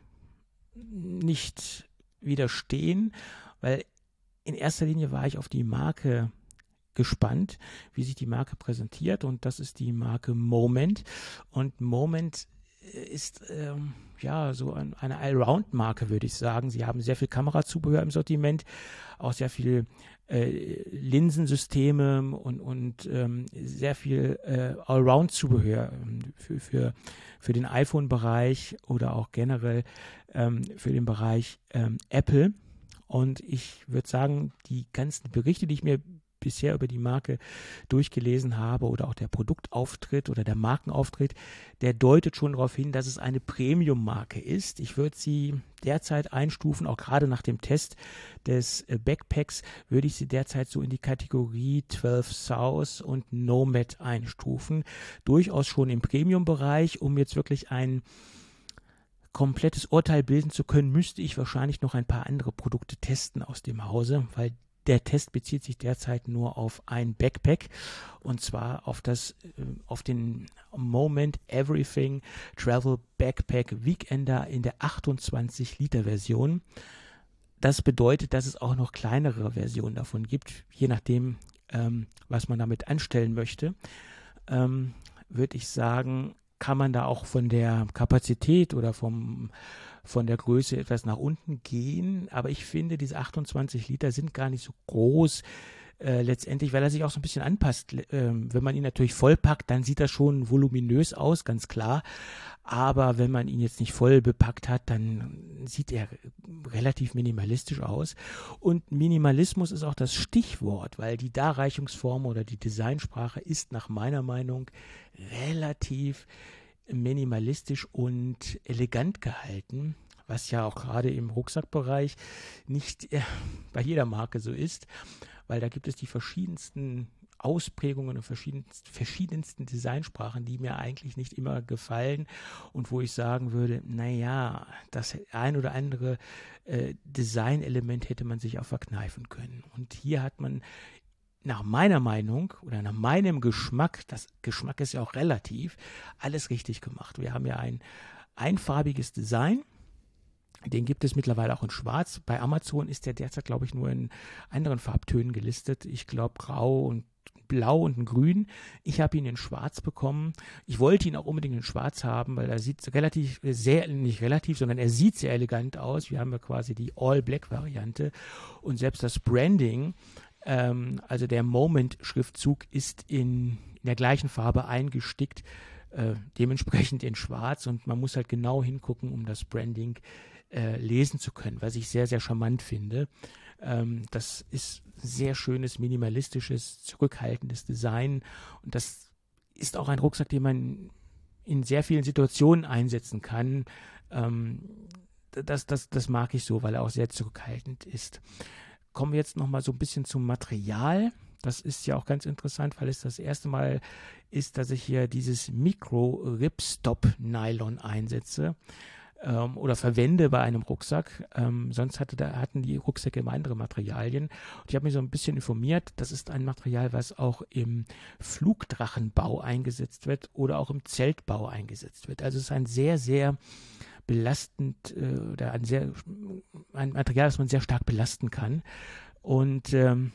nicht widerstehen, weil in erster Linie war ich auf die Marke gespannt, wie sich die Marke präsentiert, und das ist die Marke Moment, und Moment ist so eine Allround-Marke, würde ich sagen. Sie haben sehr viel Kamerazubehör im Sortiment, auch sehr viel Linsensysteme und sehr viel Allround-Zubehör für den iPhone-Bereich oder auch generell für den Bereich Apple. Und ich würde sagen, die ganzen Berichte, die ich mir bisher über die Marke durchgelesen habe, oder auch der Produktauftritt oder der Markenauftritt, der deutet schon darauf hin, dass es eine Premium-Marke ist. Ich würde sie derzeit einstufen, auch gerade nach dem Test des Backpacks, würde ich sie derzeit so in die Kategorie 12 South und Nomad einstufen. Durchaus schon im Premium-Bereich. Um jetzt wirklich ein komplettes Urteil bilden zu können, müsste ich wahrscheinlich noch ein paar andere Produkte testen aus dem Hause, weil der Test bezieht sich derzeit nur auf ein Backpack, und zwar auf den Moment Everything Travel Backpack Weekender in der 28-Liter-Version. Das bedeutet, dass es auch noch kleinere Versionen davon gibt, je nachdem, was man damit anstellen möchte. Würde ich sagen, kann man da auch von der Kapazität oder von der Größe etwas nach unten gehen. Aber ich finde, diese 28 Liter sind gar nicht so groß letztendlich, weil er sich auch so ein bisschen anpasst. Wenn man ihn natürlich vollpackt, dann sieht das schon voluminös aus, ganz klar. Aber wenn man ihn jetzt nicht voll bepackt hat, dann sieht er relativ minimalistisch aus. Und Minimalismus ist auch das Stichwort, weil die Darreichungsform oder die Designsprache ist nach meiner Meinung relativ minimalistisch und elegant gehalten, was ja auch gerade im Rucksackbereich nicht bei jeder Marke so ist, weil da gibt es die verschiedensten Ausprägungen und verschiedensten Designsprachen, die mir eigentlich nicht immer gefallen und wo ich sagen würde, naja, das ein oder andere Designelement hätte man sich auch verkneifen können. Und hier hat man nach meiner Meinung oder nach meinem Geschmack, das Geschmack ist ja auch relativ, alles richtig gemacht. Wir haben ja ein einfarbiges Design. Den gibt es mittlerweile auch in Schwarz. Bei Amazon ist der derzeit, glaube ich, nur in anderen Farbtönen gelistet. Ich glaube Grau und Blau und ein Grün. Ich habe ihn in Schwarz bekommen. Ich wollte ihn auch unbedingt in Schwarz haben, weil er sieht sondern er sieht sehr elegant aus. Wir haben ja quasi die All-Black-Variante und selbst das Branding, also der Moment-Schriftzug ist in der gleichen Farbe eingestickt, dementsprechend in Schwarz und man muss halt genau hingucken, um das Branding lesen zu können, was ich sehr, sehr charmant finde. Das ist sehr schönes, minimalistisches, zurückhaltendes Design und das ist auch ein Rucksack, den man in sehr vielen Situationen einsetzen kann. Das mag ich so, weil er auch sehr zurückhaltend ist. Kommen wir jetzt nochmal so ein bisschen zum Material. Das ist ja auch ganz interessant, weil es das erste Mal ist, dass ich hier dieses Micro-Ripstop-Nylon einsetze oder verwende bei einem Rucksack. Sonst hatten die Rucksäcke immer andere Materialien. Und ich habe mich so ein bisschen informiert. Das ist ein Material, was auch im Flugdrachenbau eingesetzt wird oder auch im Zeltbau eingesetzt wird. Also es ist ein sehr, sehr belastend oder ein Material, das man sehr stark belasten kann. Und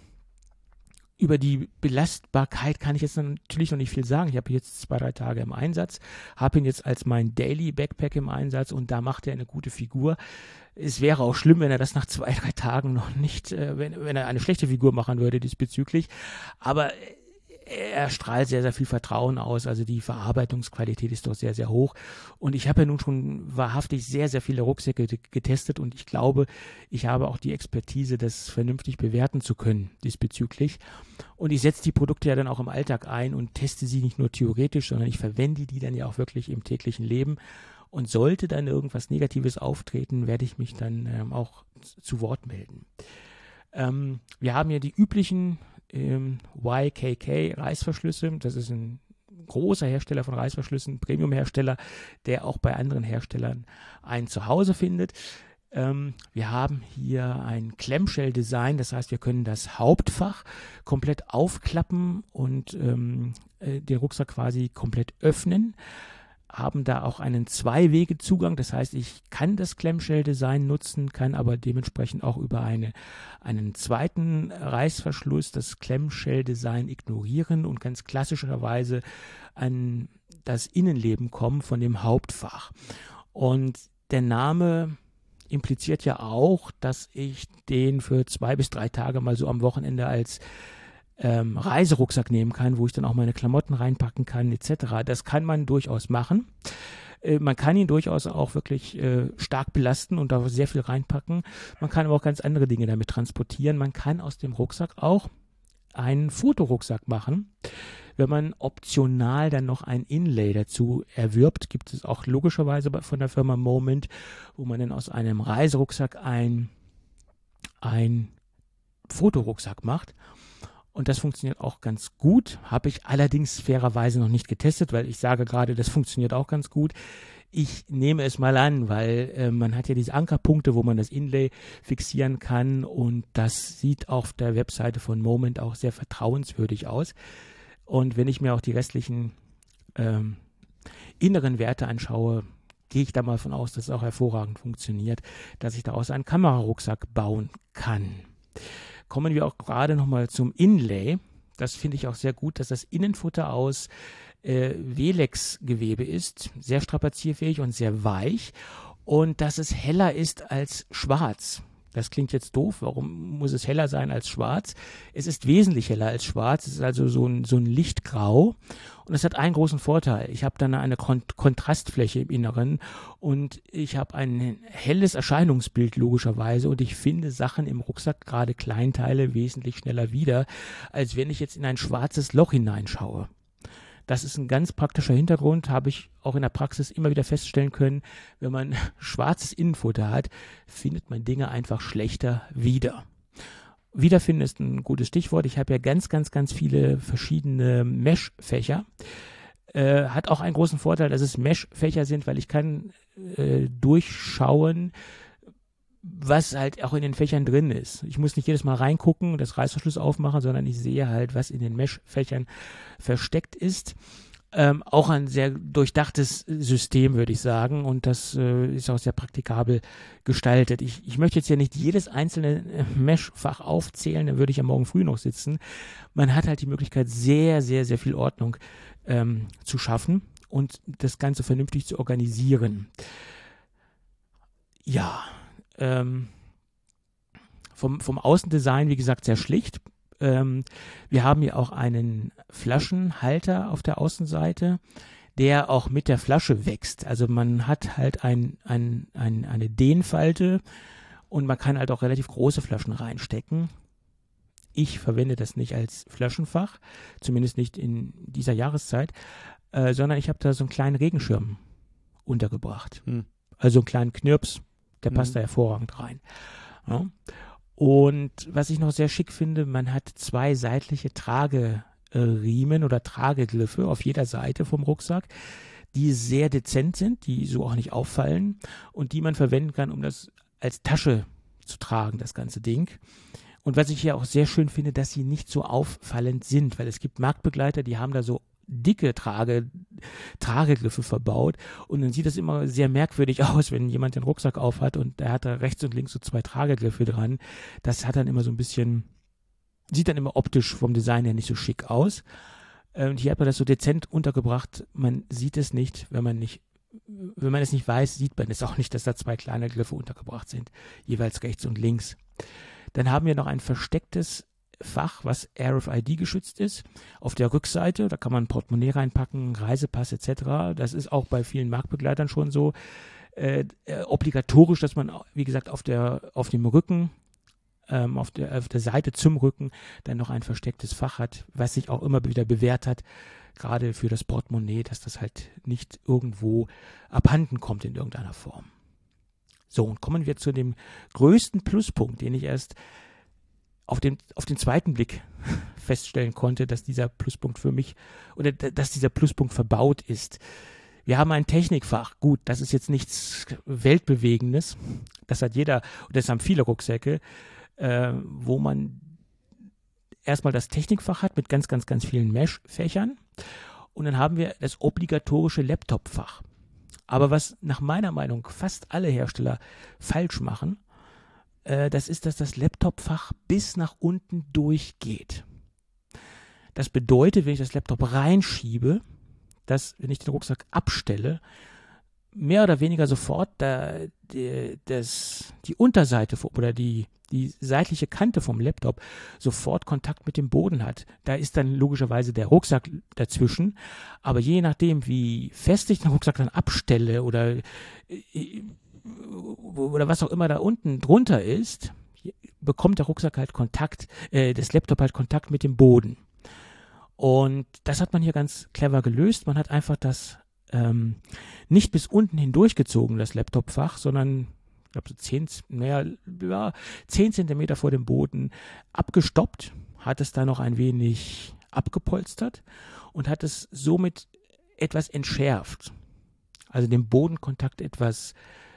über die Belastbarkeit kann ich jetzt natürlich noch nicht viel sagen. Ich habe jetzt 2-3 Tage im Einsatz, habe ihn jetzt als mein Daily Backpack im Einsatz und da macht er eine gute Figur. Es wäre auch schlimm, wenn er das nach 2-3 Tagen noch nicht, wenn er eine schlechte Figur machen würde diesbezüglich. Aber er strahlt sehr, sehr viel Vertrauen aus. Also die Verarbeitungsqualität ist doch sehr, sehr hoch. Und ich habe ja nun schon wahrhaftig sehr, sehr viele Rucksäcke getestet und ich glaube, ich habe auch die Expertise, das vernünftig bewerten zu können diesbezüglich. Und ich setze die Produkte ja dann auch im Alltag ein und teste sie nicht nur theoretisch, sondern ich verwende die dann ja auch wirklich im täglichen Leben. Und sollte dann irgendwas Negatives auftreten, werde ich mich dann auch zu Wort melden. Wir haben ja die üblichen YKK Reißverschlüsse. Das ist ein großer Hersteller von Reißverschlüssen, Premium-Hersteller, der auch bei anderen Herstellern ein Zuhause findet. Wir haben hier ein Clamshell-Design, das heißt, wir können das Hauptfach komplett aufklappen und den Rucksack quasi komplett öffnen. Haben da auch einen Zwei-Wege-Zugang, das heißt, ich kann das Clamshell-Design nutzen, kann aber dementsprechend auch über einen zweiten Reißverschluss das Clamshell-Design ignorieren und ganz klassischerweise an das Innenleben kommen von dem Hauptfach. Und der Name impliziert ja auch, dass ich den für 2 bis 3 Tage mal so am Wochenende als Reiserucksack nehmen kann, wo ich dann auch meine Klamotten reinpacken kann, etc. Das kann man durchaus machen. Man kann ihn durchaus auch wirklich stark belasten und da sehr viel reinpacken. Man kann aber auch ganz andere Dinge damit transportieren. Man kann aus dem Rucksack auch einen Fotorucksack machen. Wenn man optional dann noch ein Inlay dazu erwirbt, gibt es auch logischerweise von der Firma Moment, wo man dann aus einem Reiserucksack ein Fotorucksack macht. Und das funktioniert auch ganz gut. Habe ich allerdings fairerweise noch nicht getestet, weil ich sage gerade, das funktioniert auch ganz gut. Ich nehme es mal an, weil man hat ja diese Ankerpunkte, wo man das Inlay fixieren kann. Und das sieht auf der Webseite von Moment auch sehr vertrauenswürdig aus. Und wenn ich mir auch die restlichen inneren Werte anschaue, gehe ich da mal von aus, dass es auch hervorragend funktioniert, dass ich daraus einen Kamerarucksack bauen kann. Kommen wir auch gerade nochmal zum Inlay. Das finde ich auch sehr gut, dass das Innenfutter aus Velex-Gewebe ist, sehr strapazierfähig und sehr weich und dass es heller ist als schwarz. Das klingt jetzt doof. Warum muss es heller sein als schwarz? Es ist wesentlich heller als schwarz. Es ist also so ein Lichtgrau. Und es hat einen großen Vorteil. Ich habe dann eine Kontrastfläche im Inneren und ich habe ein helles Erscheinungsbild logischerweise und ich finde Sachen im Rucksack, gerade Kleinteile, wesentlich schneller wieder, als wenn ich jetzt in ein schwarzes Loch hineinschaue. Das ist ein ganz praktischer Hintergrund, habe ich auch in der Praxis immer wieder feststellen können. Wenn man schwarzes Innenfutter hat, findet man Dinge einfach schlechter wieder. Wiederfinden ist ein gutes Stichwort. Ich habe ja ganz, ganz, ganz viele verschiedene Mesh-Fächer. Hat auch einen großen Vorteil, dass es Mesh-Fächer sind, weil ich kann durchschauen, was halt auch in den Fächern drin ist. Ich muss nicht jedes Mal reingucken und das Reißverschluss aufmachen, sondern ich sehe halt, was in den Mesh-Fächern versteckt ist. Auch ein sehr durchdachtes System, würde ich sagen, und das ist auch sehr praktikabel gestaltet. Ich möchte jetzt ja nicht jedes einzelne Mesh-Fach aufzählen, dann würde ich ja morgen früh noch sitzen. Man hat halt die Möglichkeit, sehr, sehr, sehr viel Ordnung zu schaffen und das Ganze vernünftig zu organisieren. Ja, vom Außendesign, wie gesagt, sehr schlicht. Wir haben hier auch einen Flaschenhalter auf der Außenseite, der auch mit der Flasche wächst. Also man hat halt eine Dehnfalte und man kann halt auch relativ große Flaschen reinstecken. Ich verwende das nicht als Flaschenfach, zumindest nicht in dieser Jahreszeit, sondern ich habe da so einen kleinen Regenschirm untergebracht. Also einen kleinen Knirps, der passt da hervorragend rein. Ja. Und was ich noch sehr schick finde, man hat 2 seitliche Trageriemen oder Tragegriffe auf jeder Seite vom Rucksack, die sehr dezent sind, die so auch nicht auffallen und die man verwenden kann, um das als Tasche zu tragen, das ganze Ding. Und was ich hier auch sehr schön finde, dass sie nicht so auffallend sind, weil es gibt Marktbegleiter, die haben da so dicke Tragegriffe verbaut und dann sieht das immer sehr merkwürdig aus, wenn jemand den Rucksack aufhat und da hat da rechts und links so 2 Tragegriffe dran. Das hat dann immer so ein bisschen, sieht dann immer optisch vom Design her nicht so schick aus. Und hier hat man das so dezent untergebracht. Man sieht es nicht, wenn man es nicht weiß, sieht man es auch nicht, dass da 2 kleine Griffe untergebracht sind, jeweils rechts und links. Dann haben wir noch ein verstecktes Fach, was RFID geschützt ist. Auf der Rückseite, da kann man ein Portemonnaie reinpacken, Reisepass etc. Das ist auch bei vielen Marktbegleitern schon so obligatorisch, dass man, wie gesagt, auf dem Rücken, auf der Seite zum Rücken dann noch ein verstecktes Fach hat, was sich auch immer wieder bewährt hat, gerade für das Portemonnaie, dass das halt nicht irgendwo abhanden kommt in irgendeiner Form. So, und kommen wir zu dem größten Pluspunkt, den ich erst auf den zweiten Blick feststellen konnte, dass dieser Pluspunkt für mich oder dass dieser Pluspunkt verbaut ist. Wir haben ein Technikfach. Gut, das ist jetzt nichts Weltbewegendes. Das hat jeder, und das haben viele Rucksäcke, wo man erstmal das Technikfach hat mit ganz, ganz, ganz vielen Mesh-Fächern. Und dann haben wir das obligatorische Laptop-Fach. Aber was nach meiner Meinung fast alle Hersteller falsch machen, das ist, dass das Laptop-Fach bis nach unten durchgeht. Das bedeutet, wenn ich das Laptop reinschiebe, dass, wenn ich den Rucksack abstelle, mehr oder weniger sofort die Unterseite oder die seitliche Kante vom Laptop sofort Kontakt mit dem Boden hat. Da ist dann logischerweise der Rucksack dazwischen, aber je nachdem, wie fest ich den Rucksack dann abstelle oder was auch immer da unten drunter ist, bekommt der Rucksack halt das Laptop halt Kontakt mit dem Boden. Und das hat man hier ganz clever gelöst. Man hat einfach das nicht bis unten hindurchgezogen, das Laptopfach, sondern ich glaube so 10 Zentimeter vor dem Boden abgestoppt, hat es da noch ein wenig abgepolstert und hat es somit etwas entschärft. Also den Bodenkontakt etwas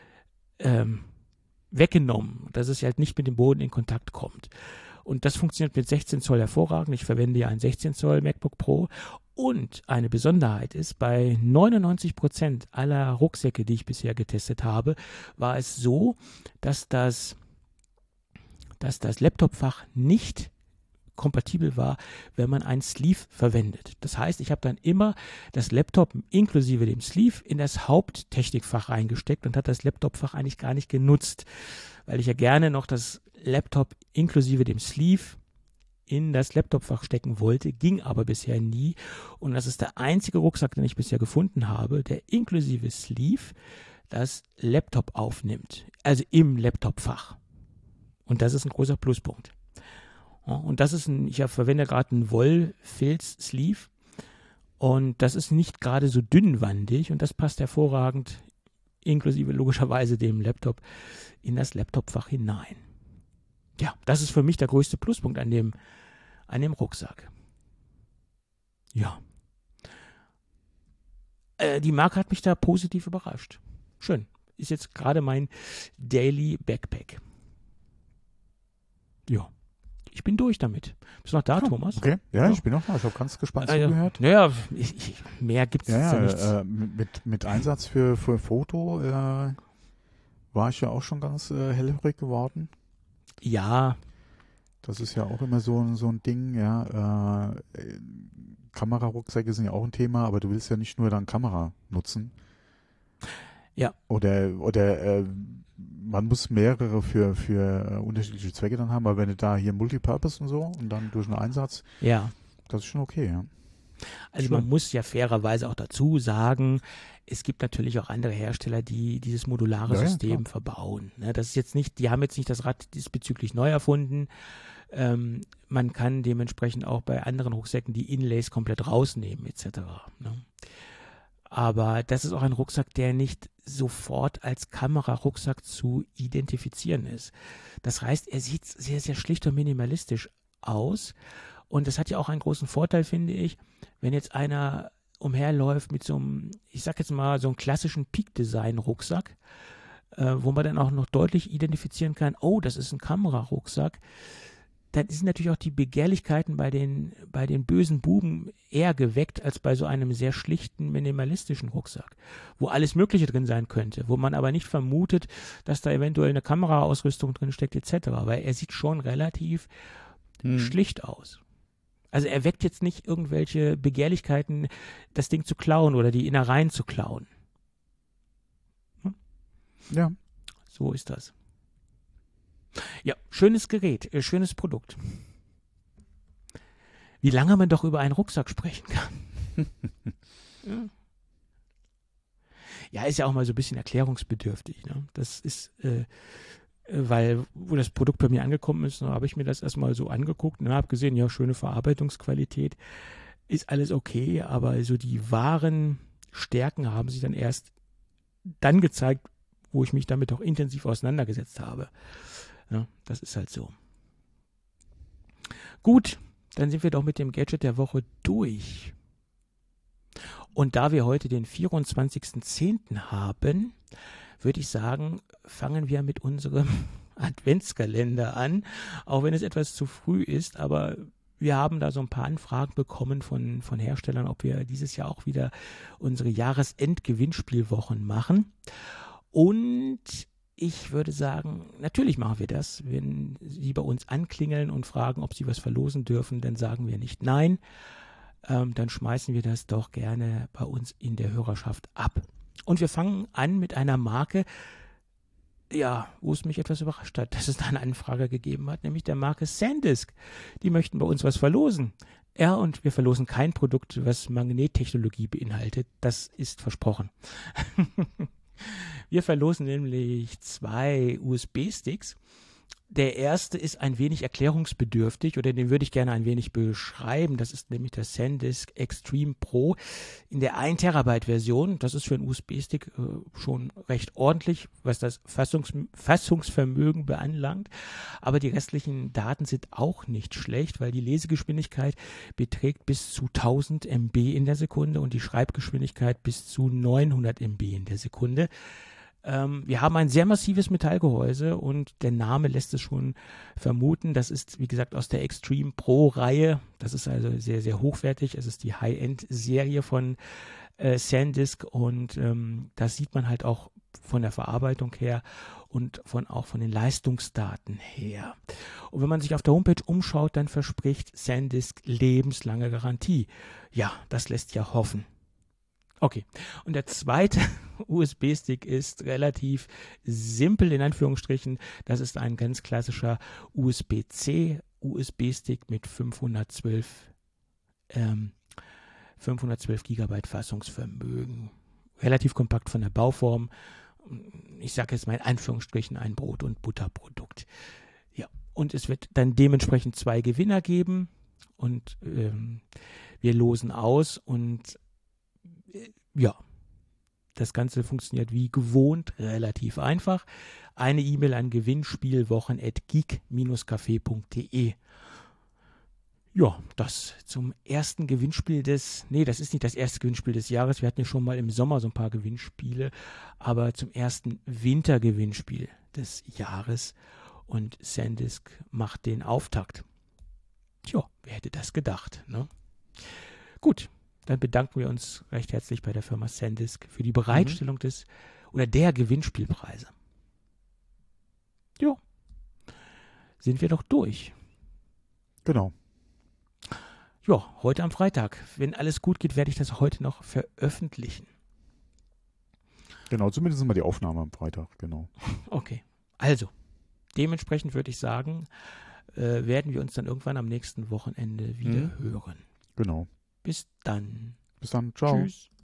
weggenommen, dass es halt nicht mit dem Boden in Kontakt kommt. Und das funktioniert mit 16 Zoll hervorragend. Ich verwende ja ein 16 Zoll MacBook Pro. Und eine Besonderheit ist, bei 99% aller Rucksäcke, die ich bisher getestet habe, war es so, dass das Laptopfach nicht kompatibel war, wenn man einen Sleeve verwendet. Das heißt, ich habe dann immer das Laptop inklusive dem Sleeve in das Haupttechnikfach reingesteckt und hat das Laptopfach eigentlich gar nicht genutzt, weil ich ja gerne noch das Laptop inklusive dem Sleeve in das Laptopfach stecken wollte, ging aber bisher nie. Und das ist der einzige Rucksack, den ich bisher gefunden habe, der inklusive Sleeve das Laptop aufnimmt, also im Laptopfach. Und das ist ein großer Pluspunkt. Ja, und das ist ich verwende gerade einen Wollfilz-Sleeve und das ist nicht gerade so dünnwandig und das passt hervorragend, inklusive logischerweise dem Laptop, in das Laptopfach hinein. Ja, das ist für mich der größte Pluspunkt an dem Rucksack. Ja. Die Marke hat mich da positiv überrascht. Schön. Ist jetzt gerade mein Daily Backpack. Ja. Ich bin durch damit. Bist du noch da, Thomas? Okay, ja, ich bin noch da. Ich habe ganz gespannt zugehört. Naja, mehr gibt es ja nichts. Mit Einsatz für Foto war ich ja auch schon ganz hellhörig geworden. Ja. Das ist ja auch immer so ein Ding, ja. Kamerarucksäcke sind ja auch ein Thema, aber du willst ja nicht nur dann Kamera nutzen. Ja. Oder man muss mehrere für unterschiedliche Zwecke dann haben, aber wenn du da hier Multipurpose und so und dann durch einen Einsatz, ja, das ist schon okay, ja. Also man muss ja fairerweise auch dazu sagen, es gibt natürlich auch andere Hersteller, die dieses modulare System verbauen. Ne, das ist jetzt nicht, die haben jetzt nicht das Rad diesbezüglich neu erfunden. Man kann dementsprechend auch bei anderen Rucksäcken die Inlays komplett rausnehmen etc. Ne? Aber das ist auch ein Rucksack, der nicht sofort als Kamerarucksack zu identifizieren ist. Das heißt, er sieht sehr, sehr schlicht und minimalistisch aus. Und das hat ja auch einen großen Vorteil, finde ich, wenn jetzt einer umherläuft mit so einem, ich sag jetzt mal, so einem klassischen Peak-Design-Rucksack, wo man dann auch noch deutlich identifizieren kann, oh, das ist ein Kamerarucksack. Dann sind natürlich auch die Begehrlichkeiten bei den bösen Buben eher geweckt als bei so einem sehr schlichten, minimalistischen Rucksack, wo alles Mögliche drin sein könnte, wo man aber nicht vermutet, dass da eventuell eine Kameraausrüstung drin steckt etc., weil er sieht schon relativ schlicht aus. Also er weckt jetzt nicht irgendwelche Begehrlichkeiten, das Ding zu klauen oder die Innereien zu klauen. Ja. So ist das. Ja, schönes Gerät, schönes Produkt. Wie lange man doch über einen Rucksack sprechen kann. Ja, ist ja auch mal so ein bisschen erklärungsbedürftig. Ne? Das ist, weil, wo das Produkt bei mir angekommen ist, habe ich mir das erstmal so angeguckt und habe gesehen, ja, schöne Verarbeitungsqualität, ist alles okay, aber so die wahren Stärken haben sich dann erst dann gezeigt, wo ich mich damit auch intensiv auseinandergesetzt habe. Ja, das ist halt so. Gut, dann sind wir doch mit dem Gadget der Woche durch. Und da wir heute den 24.10. haben, würde ich sagen, fangen wir mit unserem Adventskalender an, auch wenn es etwas zu früh ist, aber wir haben da so ein paar Anfragen bekommen von Herstellern, ob wir dieses Jahr auch wieder unsere Jahresend-Gewinnspielwochen machen. Und ich würde sagen, natürlich machen wir das. Wenn Sie bei uns anklingeln und fragen, ob Sie was verlosen dürfen, dann sagen wir nicht nein. Dann schmeißen wir das doch gerne bei uns in der Hörerschaft ab. Und wir fangen an mit einer Marke, ja, wo es mich etwas überrascht hat, dass es da eine Anfrage gegeben hat, nämlich der Marke SanDisk. Die möchten bei uns was verlosen. Ja, und wir verlosen kein Produkt, was Magnettechnologie beinhaltet. Das ist versprochen. Wir verlosen nämlich 2 USB-Sticks. Der erste ist ein wenig erklärungsbedürftig oder den würde ich gerne ein wenig beschreiben. Das ist nämlich der SanDisk Extreme Pro in der 1 Terabyte Version. Das ist für einen USB-Stick schon recht ordentlich, was das Fassungsvermögen beanlangt. Aber die restlichen Daten sind auch nicht schlecht, weil die Lesegeschwindigkeit beträgt bis zu 1000 MB in der Sekunde und die Schreibgeschwindigkeit bis zu 900 MB in der Sekunde. Wir haben ein sehr massives Metallgehäuse und der Name lässt es schon vermuten. Das ist, wie gesagt, aus der Extreme Pro Reihe. Das ist also sehr, sehr hochwertig. Es ist die High-End-Serie von SanDisk und das sieht man halt auch von der Verarbeitung her und auch von den Leistungsdaten her. Und wenn man sich auf der Homepage umschaut, dann verspricht SanDisk lebenslange Garantie. Ja, das lässt ja hoffen. Okay, und der zweite USB-Stick ist relativ simpel in Anführungsstrichen. Das ist ein ganz klassischer USB-C USB-Stick mit 512 GB Fassungsvermögen. Relativ kompakt von der Bauform. Ich sage jetzt mal in Anführungsstrichen ein Brot- und Butterprodukt. Ja, und es wird dann dementsprechend 2 Gewinner geben und wir losen aus und ja, das Ganze funktioniert wie gewohnt, relativ einfach. Eine E-Mail an gewinnspielwochen@geek-café.de. Ja, das zum ersten Gewinnspiel das ist nicht das erste Gewinnspiel des Jahres. Wir hatten ja schon mal im Sommer so ein paar Gewinnspiele, aber zum ersten Wintergewinnspiel des Jahres und SanDisk macht den Auftakt. Tja, wer hätte das gedacht, ne? Gut, dann bedanken wir uns recht herzlich bei der Firma SanDisk für die Bereitstellung der Gewinnspielpreise. Ja, sind wir doch durch. Genau. Ja, heute am Freitag. Wenn alles gut geht, werde ich das heute noch veröffentlichen. Genau, zumindest mal die Aufnahme am Freitag, genau. Okay, also, dementsprechend würde ich sagen, werden wir uns dann irgendwann am nächsten Wochenende wieder hören. Genau. Bis dann. Bis dann, ciao. Tschüss.